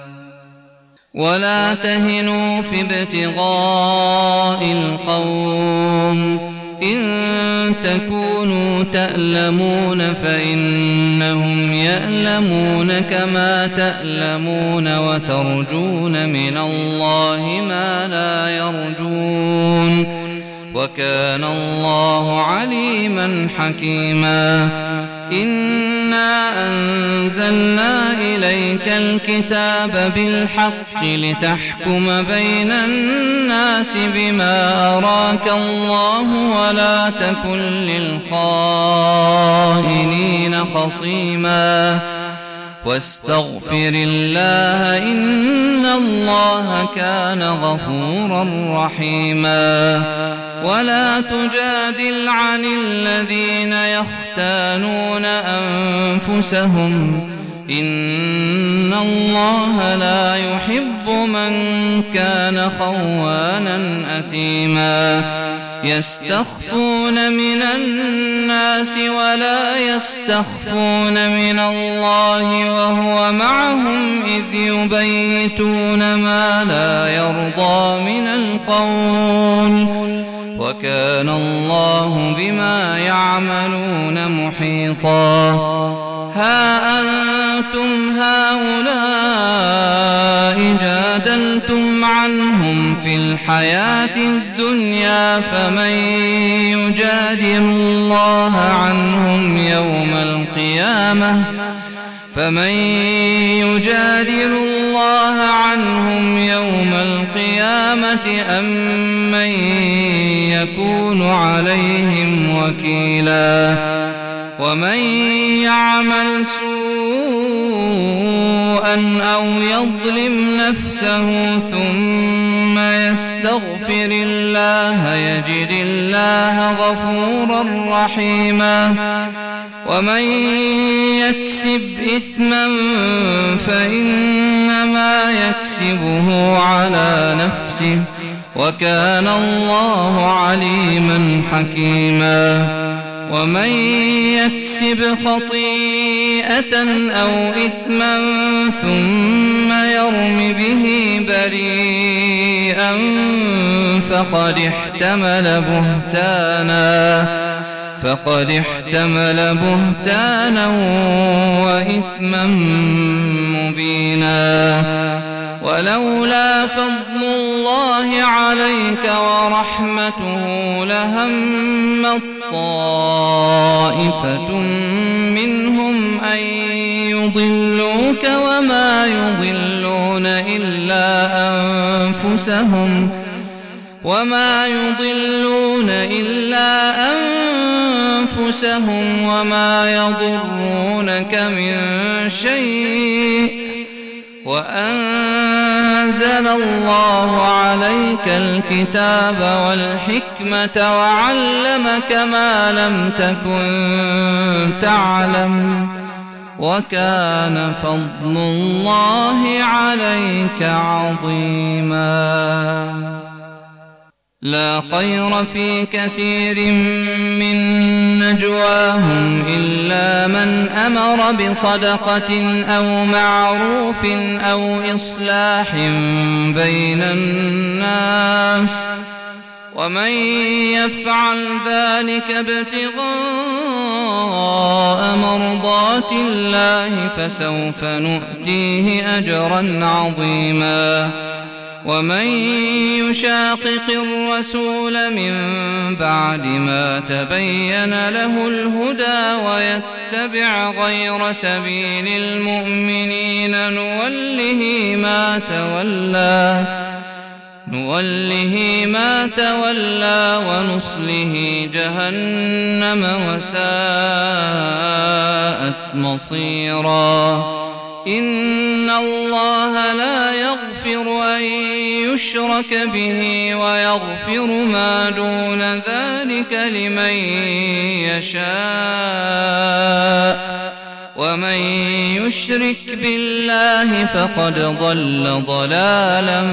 ولا تهنوا في ابتغاء القوم إن تكونوا تألمون فإنهم يألمون كما تألمون وترجون من الله ما لا يرجون وكان الله عليما حكيما إنا أنزلنا إليك الكتاب بالحق لتحكم بين الناس بما أراك الله ولا تكن للخائنين خصيما واستغفر الله إن الله كان غفورا رحيما ولا تجادل عن الذين يختانون أنفسهم إن الله لا يحب من كان خوانا أثيما يستخفون من الناس ولا يستخفون من الله وهو معهم إذ يبيتون ما لا يرضى من القول وكان الله بما يعملون محيطا ها أنتم هؤلاء جادلتم عنهم في الحياة الدنيا فمن يجادل الله عنهم يوم القيامة فمن يجادل الله عنهم يوم القيامة أم من يكون عليهم وكيلا ومن يعمل سوءا أو يظلم نفسه ثم يستغفر الله يجد الله غفورا رحيما ومن يكسب إثما فإنما يكسبه على نفسه وكان الله عليما حكيما ومن يكسب خطيئة أو إثما ثم يرم به بريئا فقد احتمل بهتانا فقد احتمل بهتانا وإثما مبينا ولولا فضل الله عليك ورحمته لهمت طائفة منهم أن يضلوك وما يضلون إلا أنفسهم وما يضلون إلا أنفسهم أنفسهم وما يضرونك من شيء وأنزل الله عليك الكتاب والحكمة وعلمك ما لم تكن تعلم وكان فضل الله عليك عظيما. لا خير في كثير من نجواهم إلا من أمر بصدقة أو معروف أو إصلاح بين الناس ومن يفعل ذلك ابتغاء مرضات الله فسوف نؤتيه أجرا عظيما. ومن يشاقق الرسول من بعد ما تبين له الهدى ويتبع غير سبيل المؤمنين نوله ما تولى نوله ما تولى ونصله جهنم وساءت مصيرا. إن الله لا يغفر أن يشرك به ويغفر ما دون ذلك لمن يشاء ومن يشرك بالله فقد ضل ضلالا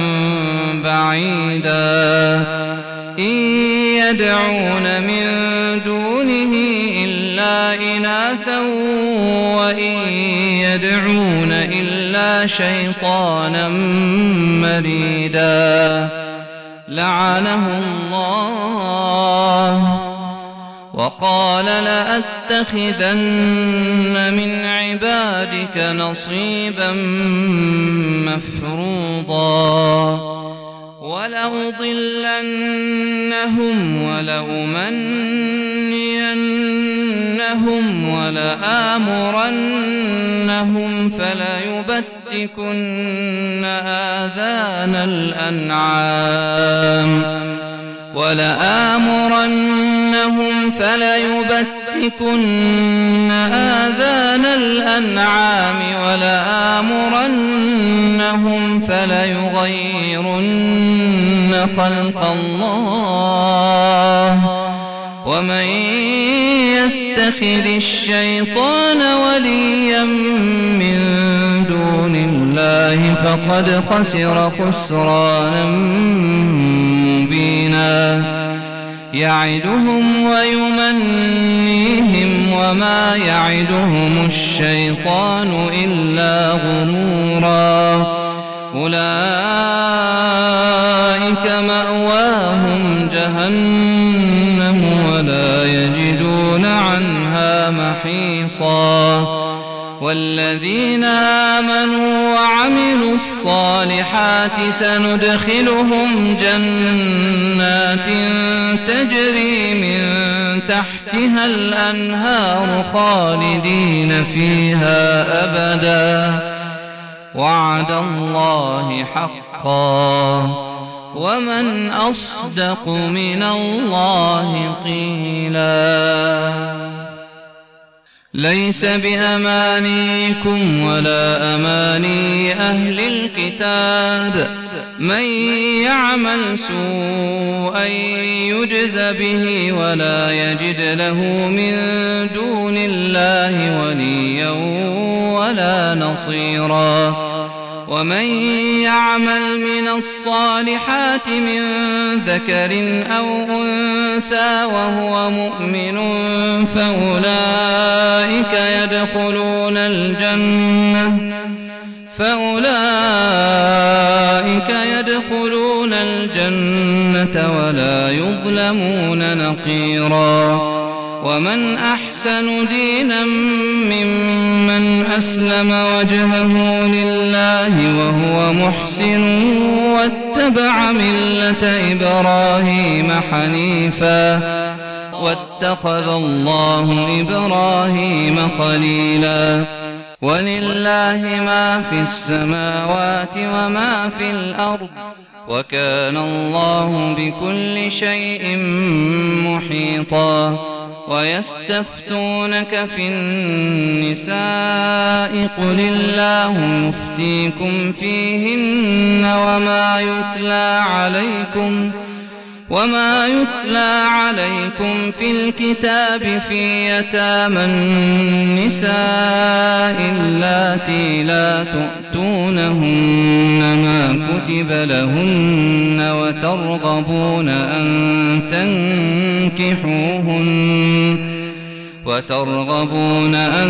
بعيدا. إن يدعون من دونه إلا إناثا وإن يدعون إلا شيطانا مريدا لعنه الله وقال لأتخذن من عبادك نصيبا مفروضا ولأضلنهم ولأمنينهم ولآمرنهم فليبتكن آذان الأنعام ولآمرنهم فليبتكن آذان الأنعام ولآمرنهم فليغيرن خلق الله ومن يتخذ الشيطان وليا من دون الله فقد خسر خسرانا مبينا. يعدهم ويمنيهم وما يعدهم الشيطان إلا غرورا. أولئك مأواهم جهنم ولا يجدون عنها محيصا. والذين آمنوا وعملوا الصالحات سندخلهم جنات تجري من تحتها الأنهار خالدين فيها أبدا وعد الله حقا ومن أصدق من الله قيلا. ليس بأمانيكم ولا أماني أهل الكتاب من يعمل سوءا يجز به ولا يجد له من دون الله وليا ولا نصيرا. ومن يعمل من الصالحات من ذكر أو أنثى وهو مؤمن فأولئك يدخلون الجنة فأولئك يدخلون الجنة ولا يظلمون نقيرا. ومن أحسن دينا ممن أسلم وجهه لله وهو محسن واتبع ملة إبراهيم حنيفا واتخذ الله إبراهيم خليلا. ولله ما في السماوات وما في الأرض وكان الله بكل شيء محيطا. ويستفتونك في النساء قل الله يفتيكم فيهن وما يتلى عليكم وما يتلى عليكم في الكتاب في يتامى النساء اللاتي لا تؤتونهن ما كتب لهن وترغبون أن تنكحوهن وترغبون أن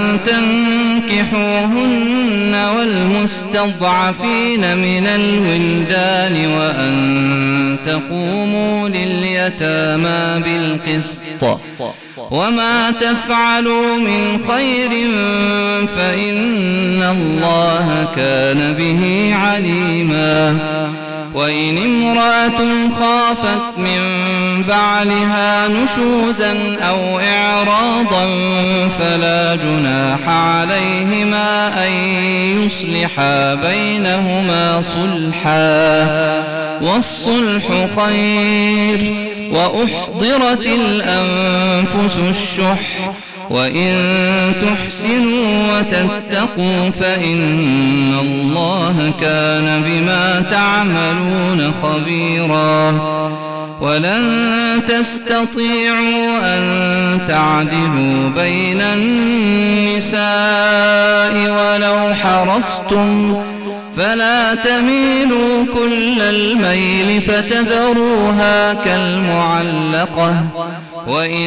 تنكحوهن والمستضعفين من الولدان وأن تقوموا لليتامى بالقسط وما تفعلوا من خير فإن الله كان به عليما وإن امرأة خافت من بعلها نشوزا أو إعراضا فلا جناح عليهما أن يصلحا بينهما صلحا والصلح خير وأحضرت الأنفس الشح وإن تحسنوا وتتقوا فإن الله كان بما تعملون خبيرا ولن تستطيعوا أن تعدلوا بين النساء ولو حرصتم فلا تميلوا كل الميل فتذروها كالمعلقة وإن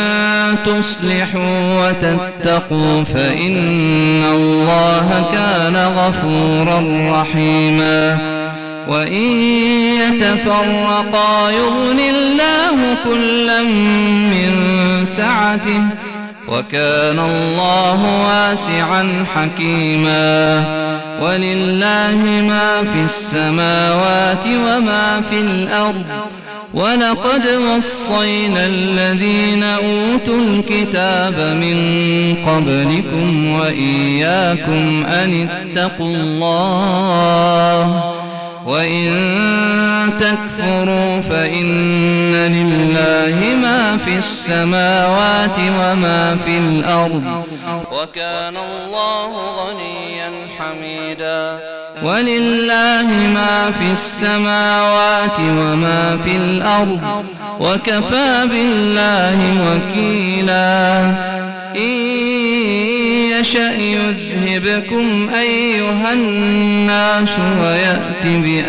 تصلحوا وتتقوا فإن الله كان غفورا رحيما وإن يتفرقا يغن الله كلا من سعته وكان الله واسعا حكيما ولله ما في السماوات وما في الأرض ولقد وصينا الذين أوتوا الكتاب من قبلكم وإياكم أن اتقوا الله وإن تكفروا فإن لله ما في السماوات وما في الأرض وكان الله غنيا حميدا ولله ما في السماوات وما في الأرض وكفى بالله وكيلا إن يشأ يذهبكم أيها الناس ويأت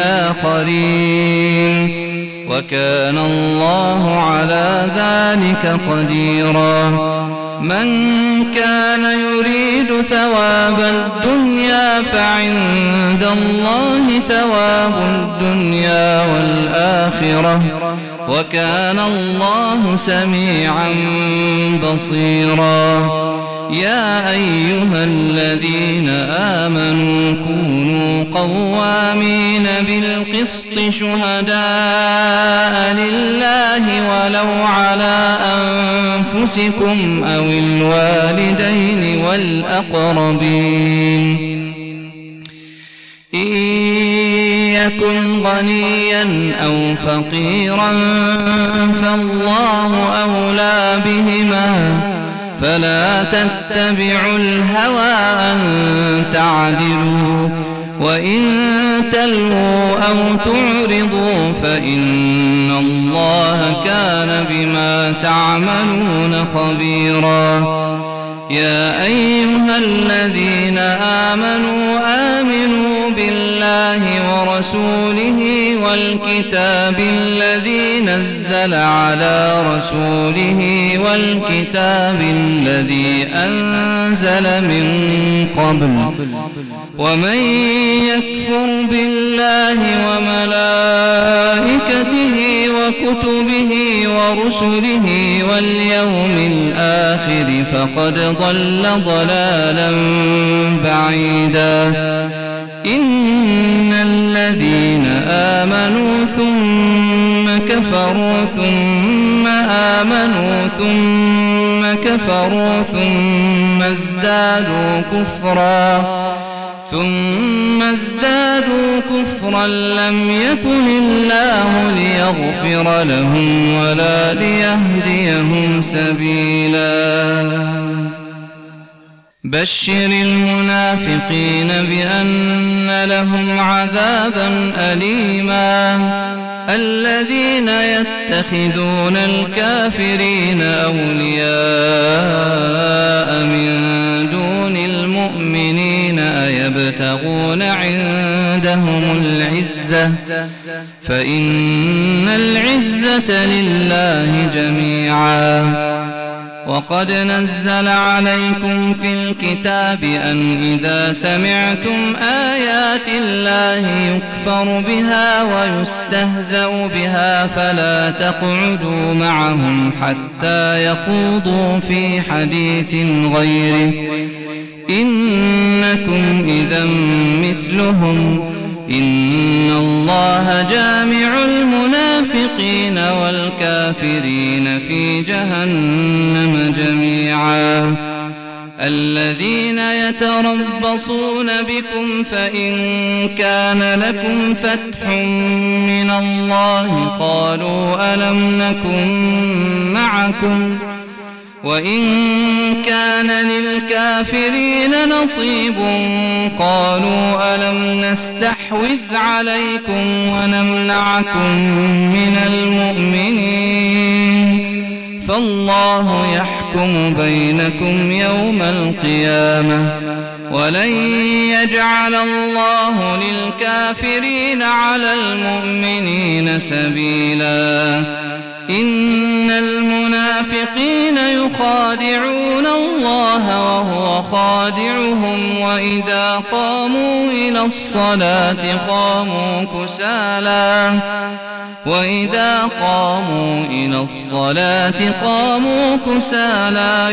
بآخرين وكان الله على ذلك قديرا من كان يريد ثواب الدنيا فعند الله ثواب الدنيا والآخرة وكان الله سميعا بصيرا يا أيها الذين آمنوا كونوا قوامين بالقسط شهداء لله ولو على أنفسكم أو الوالدين والأقربين إن يكن غنيا أو فقيرا فالله أولى بهما فلا تتبعوا الهوى أن تعدلوا وإن تلووا أو تعرضوا فإن الله كان بما تعملون خبيرا يا أيها الذين آمنوا آمنوا بالله ورسوله والكتاب الذي نزل على رسوله والكتاب الذي أنزل من قبل ومن يكفر بالله وملائكته وكتبه ورسله واليوم الآخر فقد ضل ضلالا بعيدا إن الذين آمنوا ثم كفروا ثم آمنوا ثم كفروا ثم ازدادوا كفرا ثم ازدادوا كفرا لم يكن الله ليغفر لهم ولا ليهديهم سبيلا بشر المنافقين بأن لهم عذابا أليما الذين يتخذون الكافرين أولياء من دون المؤمنين أيبتغون عندهم العزة فإن العزة لله جميعا وقد نزل عليكم في الكتاب أن إذا سمعتم آيات الله يكفر بها ويستهزأ بها فلا تقعدوا معهم حتى يخوضوا في حديث غيره إنكم إذا مثلهم إن الله جامع المنافقين والكافرين في جهنم جميعا الذين يتربصون بكم فإن كان لكم فتح من الله قالوا ألم نكن معكم وإن كان للكافرين نصيب قالوا ألم نستحوذ عليكم ونمنعكم من المؤمنين فالله يحكم بينكم يوم القيامة ولن يجعل الله للكافرين على المؤمنين سبيلا إن المنافقين يخادعون الله وهو خادعهم وإذا قاموا إلى الصلاة قاموا كسالى وإذا قاموا إلى الصلاة قاموا كسالى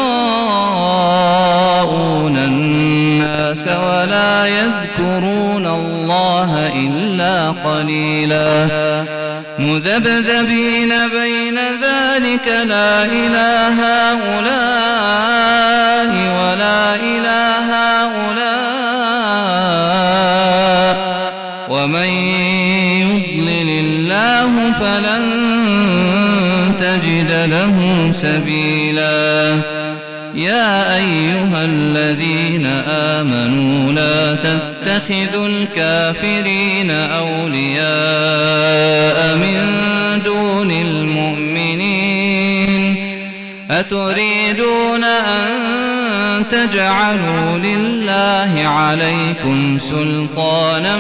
يراءون الناس ولا يذكرون الله إلا قليلا مذبذبين بين ذلك لا إله هؤلاء ولا إله هؤلاء ومن يضلل الله فلن تجد له سبيلا يا أيها الذين آمنوا لا تتخذوا الكافرين أولياء من دون المؤمنين أتريدون أن تجعلوا لله عليكم سلطانا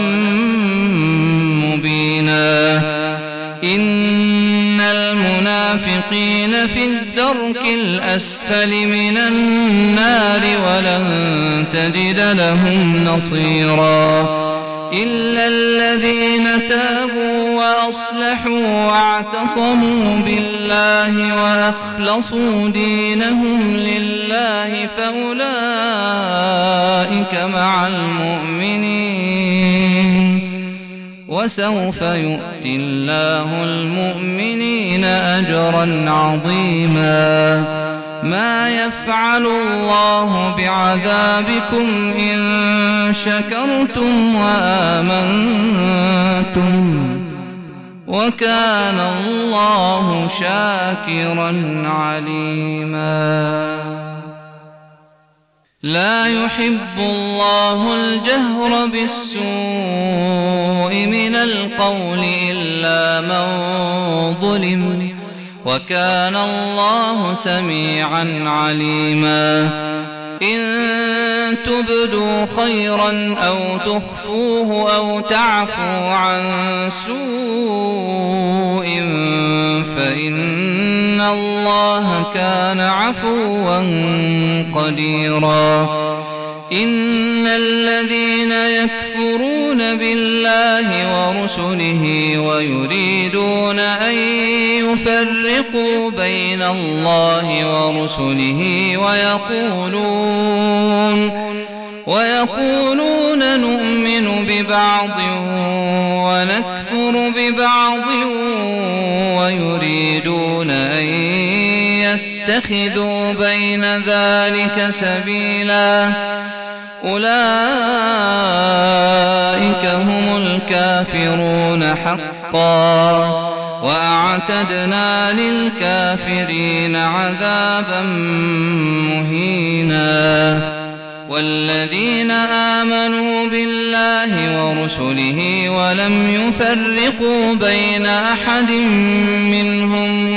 مبينا إن المنافقين في الدرك الأسفل من النار ولن تجد لهم نصيرا إلا الذين تابوا وأصلحوا واعتصموا بالله وأخلصوا دينهم لله فأولئك مع المؤمنين وسوف يؤتي الله المؤمنين أجرا عظيما ما يفعل الله بعذابكم إن شكرتم وآمنتم وكان الله شاكرا عليما لا يحب الله الجهر بالسوء من القول إلا من ظلم وكان الله سميعا عليما إن تبدوا خيرا أو تخفوه أو تعفوا عن سوء فإن الله كان عفوا قديرا إن الذين يكفرون بالله ورسله ويريدون أن يفرقوا بين الله ورسله ويقولون ويقولون نؤمن ببعض ونكفر ببعض ويريدون أن يتخذوا بين ذلك سبيلا أولئك هم الكافرون حقا وأعتدنا للكافرين عذابا مهينا والذين آمنوا بالله ورسله ولم يفرقوا بين أحد منهم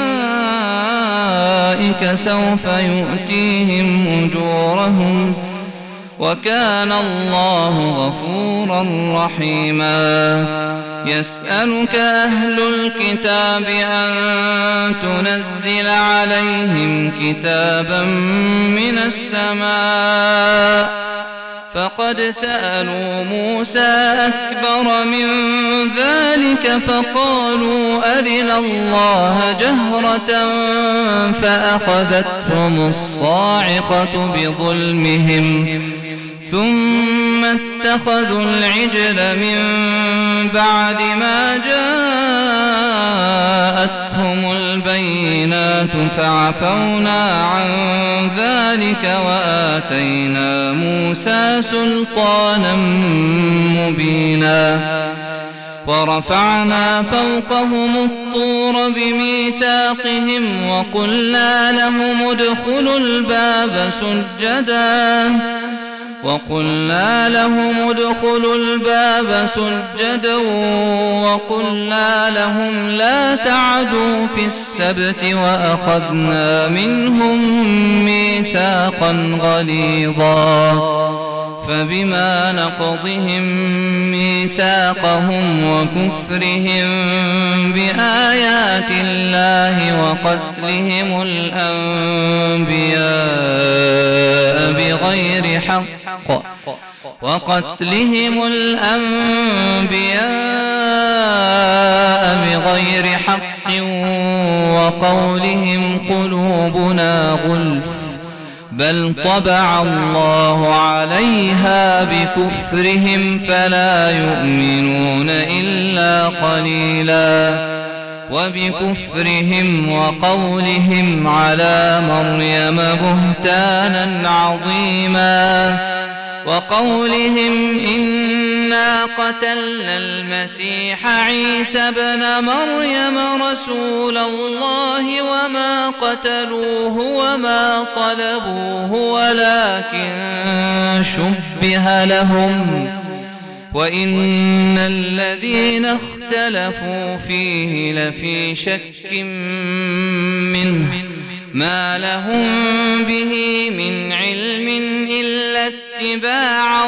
أولئك سوف يؤتيهم أجورهم وكان الله غفورا رحيما يسألك أهل الكتاب أن تنزل عليهم كتابا من السماء فقد سألوا موسى أكبر من ذلك فقالوا أرنا الله جهرة فأخذتهم الصاعقة بظلمهم ثم اتخذوا العجل من بعد ما جاءتهم البينات فعفونا عن ذلك وآتينا موسى سلطانا مبينا ورفعنا فوقهم الطور بميثاقهم وقلنا لهم ادخلوا الباب سجدا وقلنا لهم ادخلوا الباب سجدا وقلنا لهم لا تعدوا في السبت وأخذنا منهم ميثاقا غليظا فبما نقضهم ميثاقهم وكفرهم بآيات الله وقتلهم الأنبياء بغير حق وقتلهم الأنبياء بغير حق وقولهم قلوبنا غلف بل طبع الله عليها بكفرهم فلا يؤمنون إلا قليلا وبكفرهم وقولهم على مريم بهتانا عظيما وقولهم إنا قتلنا المسيح عيسى ابن مريم رسول الله وما قتلوه وما صلبوه ولكن شبه لهم وإن الذين اختلفوا فيه لفي شك منه ما لهم به من علم إلا اتباع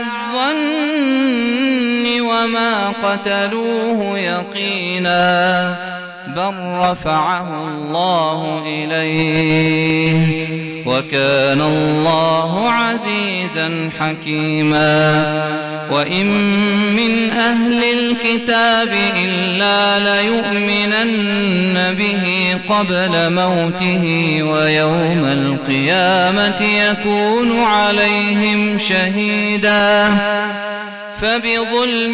الظن وما قتلوه يقينا بل رفعه الله إليه وكان الله عزيزا حكيما وإن من أهل الكتاب إلا ليؤمنن به قبل موته ويوم القيامة يكون عليهم شهيدا فبظلم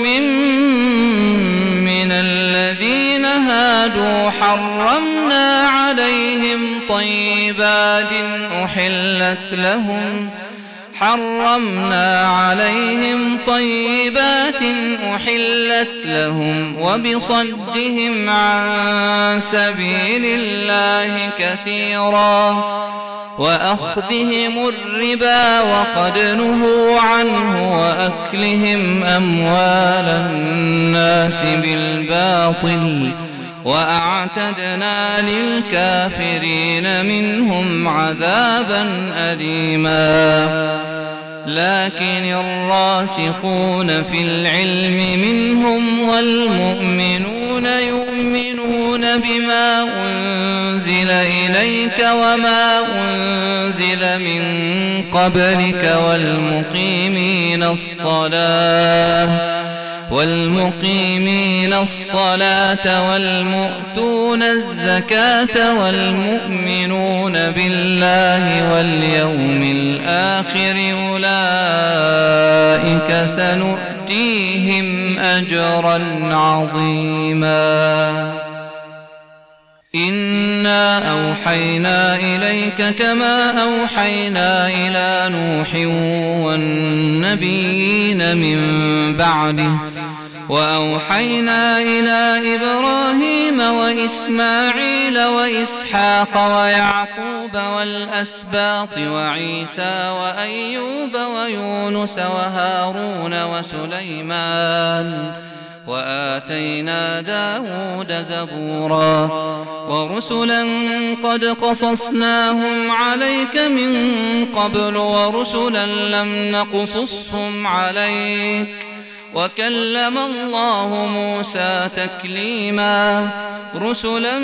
من الذين هادوا حرمنا عليهم طيبات أحلت لهم حرمنا عليهم طيبات أحلت لهم وبصدهم عن سبيل الله كثيرا وأخذهم الربا وقد نهوا عنه وأكلهم أموال الناس بالباطل وأعتدنا للكافرين منهم عذابا أليما لكن الراسخون في العلم منهم والمؤمنون يؤمنون بما أنزل إليك وما أنزل من قبلك والمقيمين الصلاة والمقيمين الصلاة والمؤتون الزكاة والمؤمنون بالله واليوم الآخر أولئك سنؤتيهم أجرا عظيما. إن إنا أوحينا إليك كما أوحينا إلى نوح والنبيين من بعده وأوحينا إلى إبراهيم وإسماعيل وإسحاق ويعقوب والأسباط وعيسى وأيوب ويونس وهارون وسليمان وآتينا داود زبورا ورسلا قد قصصناهم عليك من قبل ورسلا لم نقصصهم عليك وكلم الله موسى تكليما رسلا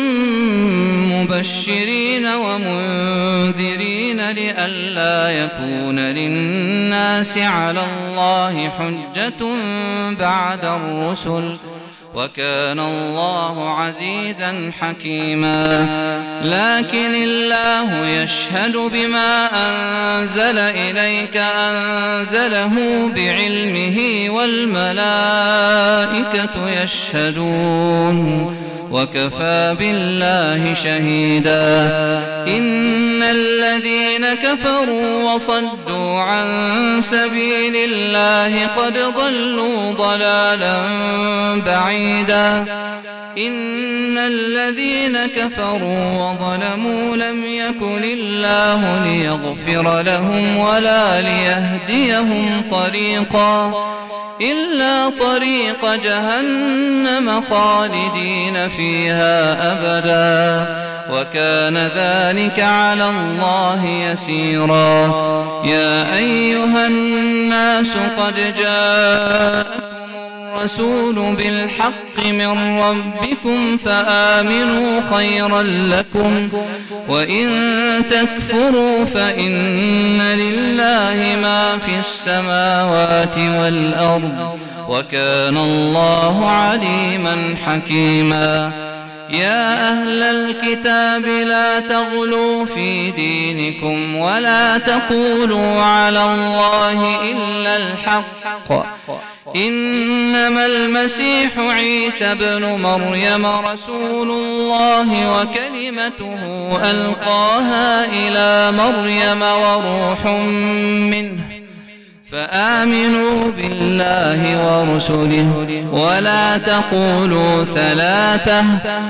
مبشرين ومنذرين لئلا يكون للناس على الله حجة بعد الرسل وكان الله عزيزا حكيما لكن الله يشهد بما أنزل إليك أنزله بعلمه والملائكة يشهدون وكفى بالله شهيدا إن الذين كفروا وصدوا عن سبيل الله قد ضلوا ضلالا بعيدا إن الذين كفروا وظلموا لم يكن الله ليغفر لهم ولا ليهديهم طريقا إلا طريق جهنم خالدين فيها أبدا وكان ذلك على الله يسيرا يا أيها الناس قد جاءكم الرسول بالحق من ربكم فآمنوا خيرا لكم وإن تكفروا فإن لله ما في السماوات والأرض وكان الله عليما حكيما يا أهل الكتاب لا تغلوا في دينكم ولا تقولوا على الله إلا الحق إنما المسيح عيسى ابن مريم رسول الله وكلمته ألقاها إلى مريم وروح منه فآمنوا بالله ورسله ولا تقولوا ثلاثة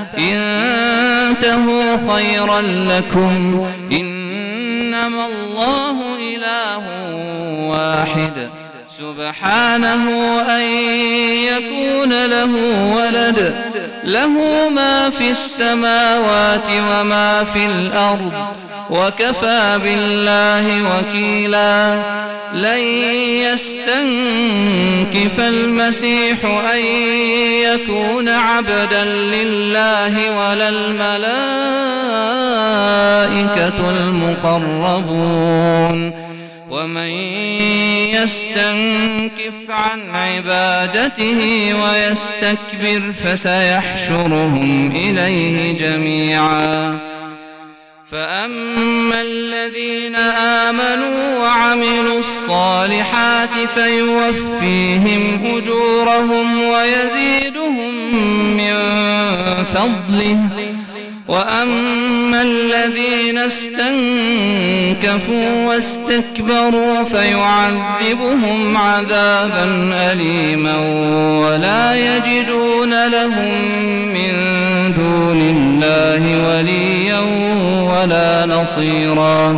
انتهوا خيرا لكم إنما الله إله واحد سبحانه أن يكون له ولد له ما في السماوات وما في الأرض وكفى بالله وكيلا لن يستنكف المسيح أن يكون عبدا لله ولا الملائكة المقربون ومن يستنكف عن عبادته ويستكبر فسيحشرهم إليه جميعا فأما الذين آمنوا وعملوا الصالحات فيوفيهم أجورهم ويزيدهم من فضله وأما الذين استنكفوا واستكبروا فيعذبهم عذابا أليما ولا يجدون لهم من دون الله وليا ولا نصيرا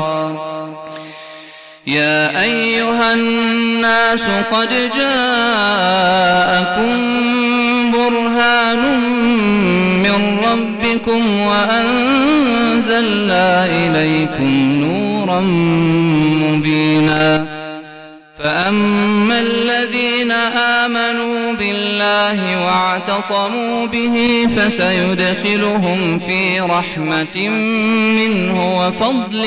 يا أيها الناس قد جاءكم برهان من ربكم وأنزلنا إليكم نورا مبينا فأما الذين آمنوا بالله واعتصموا به فسيدخلهم في رحمة منه وفضل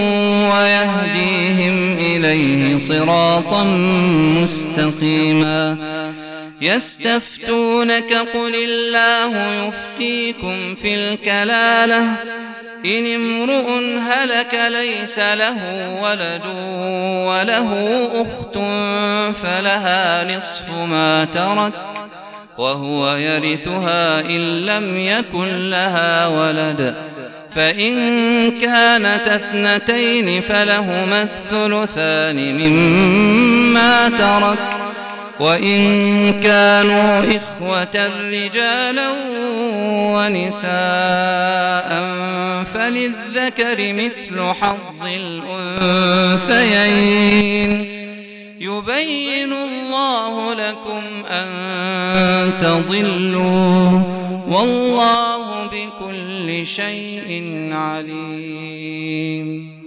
ويهديهم إليه صراطا مستقيما يستفتونك قل الله يفتيكم في الكلالة إن امرؤ هلك ليس له ولد وله أخت فلها نصف ما ترك وهو يرثها إن لم يكن لها ولد فإن كانت اثنتين فلهما الثلثان مما ترك وإن كانوا إخوة رجالا ونساء فللذكر مثل حظ الأنثيين يبين الله لكم أن تضلوا والله بكل شيء عليم.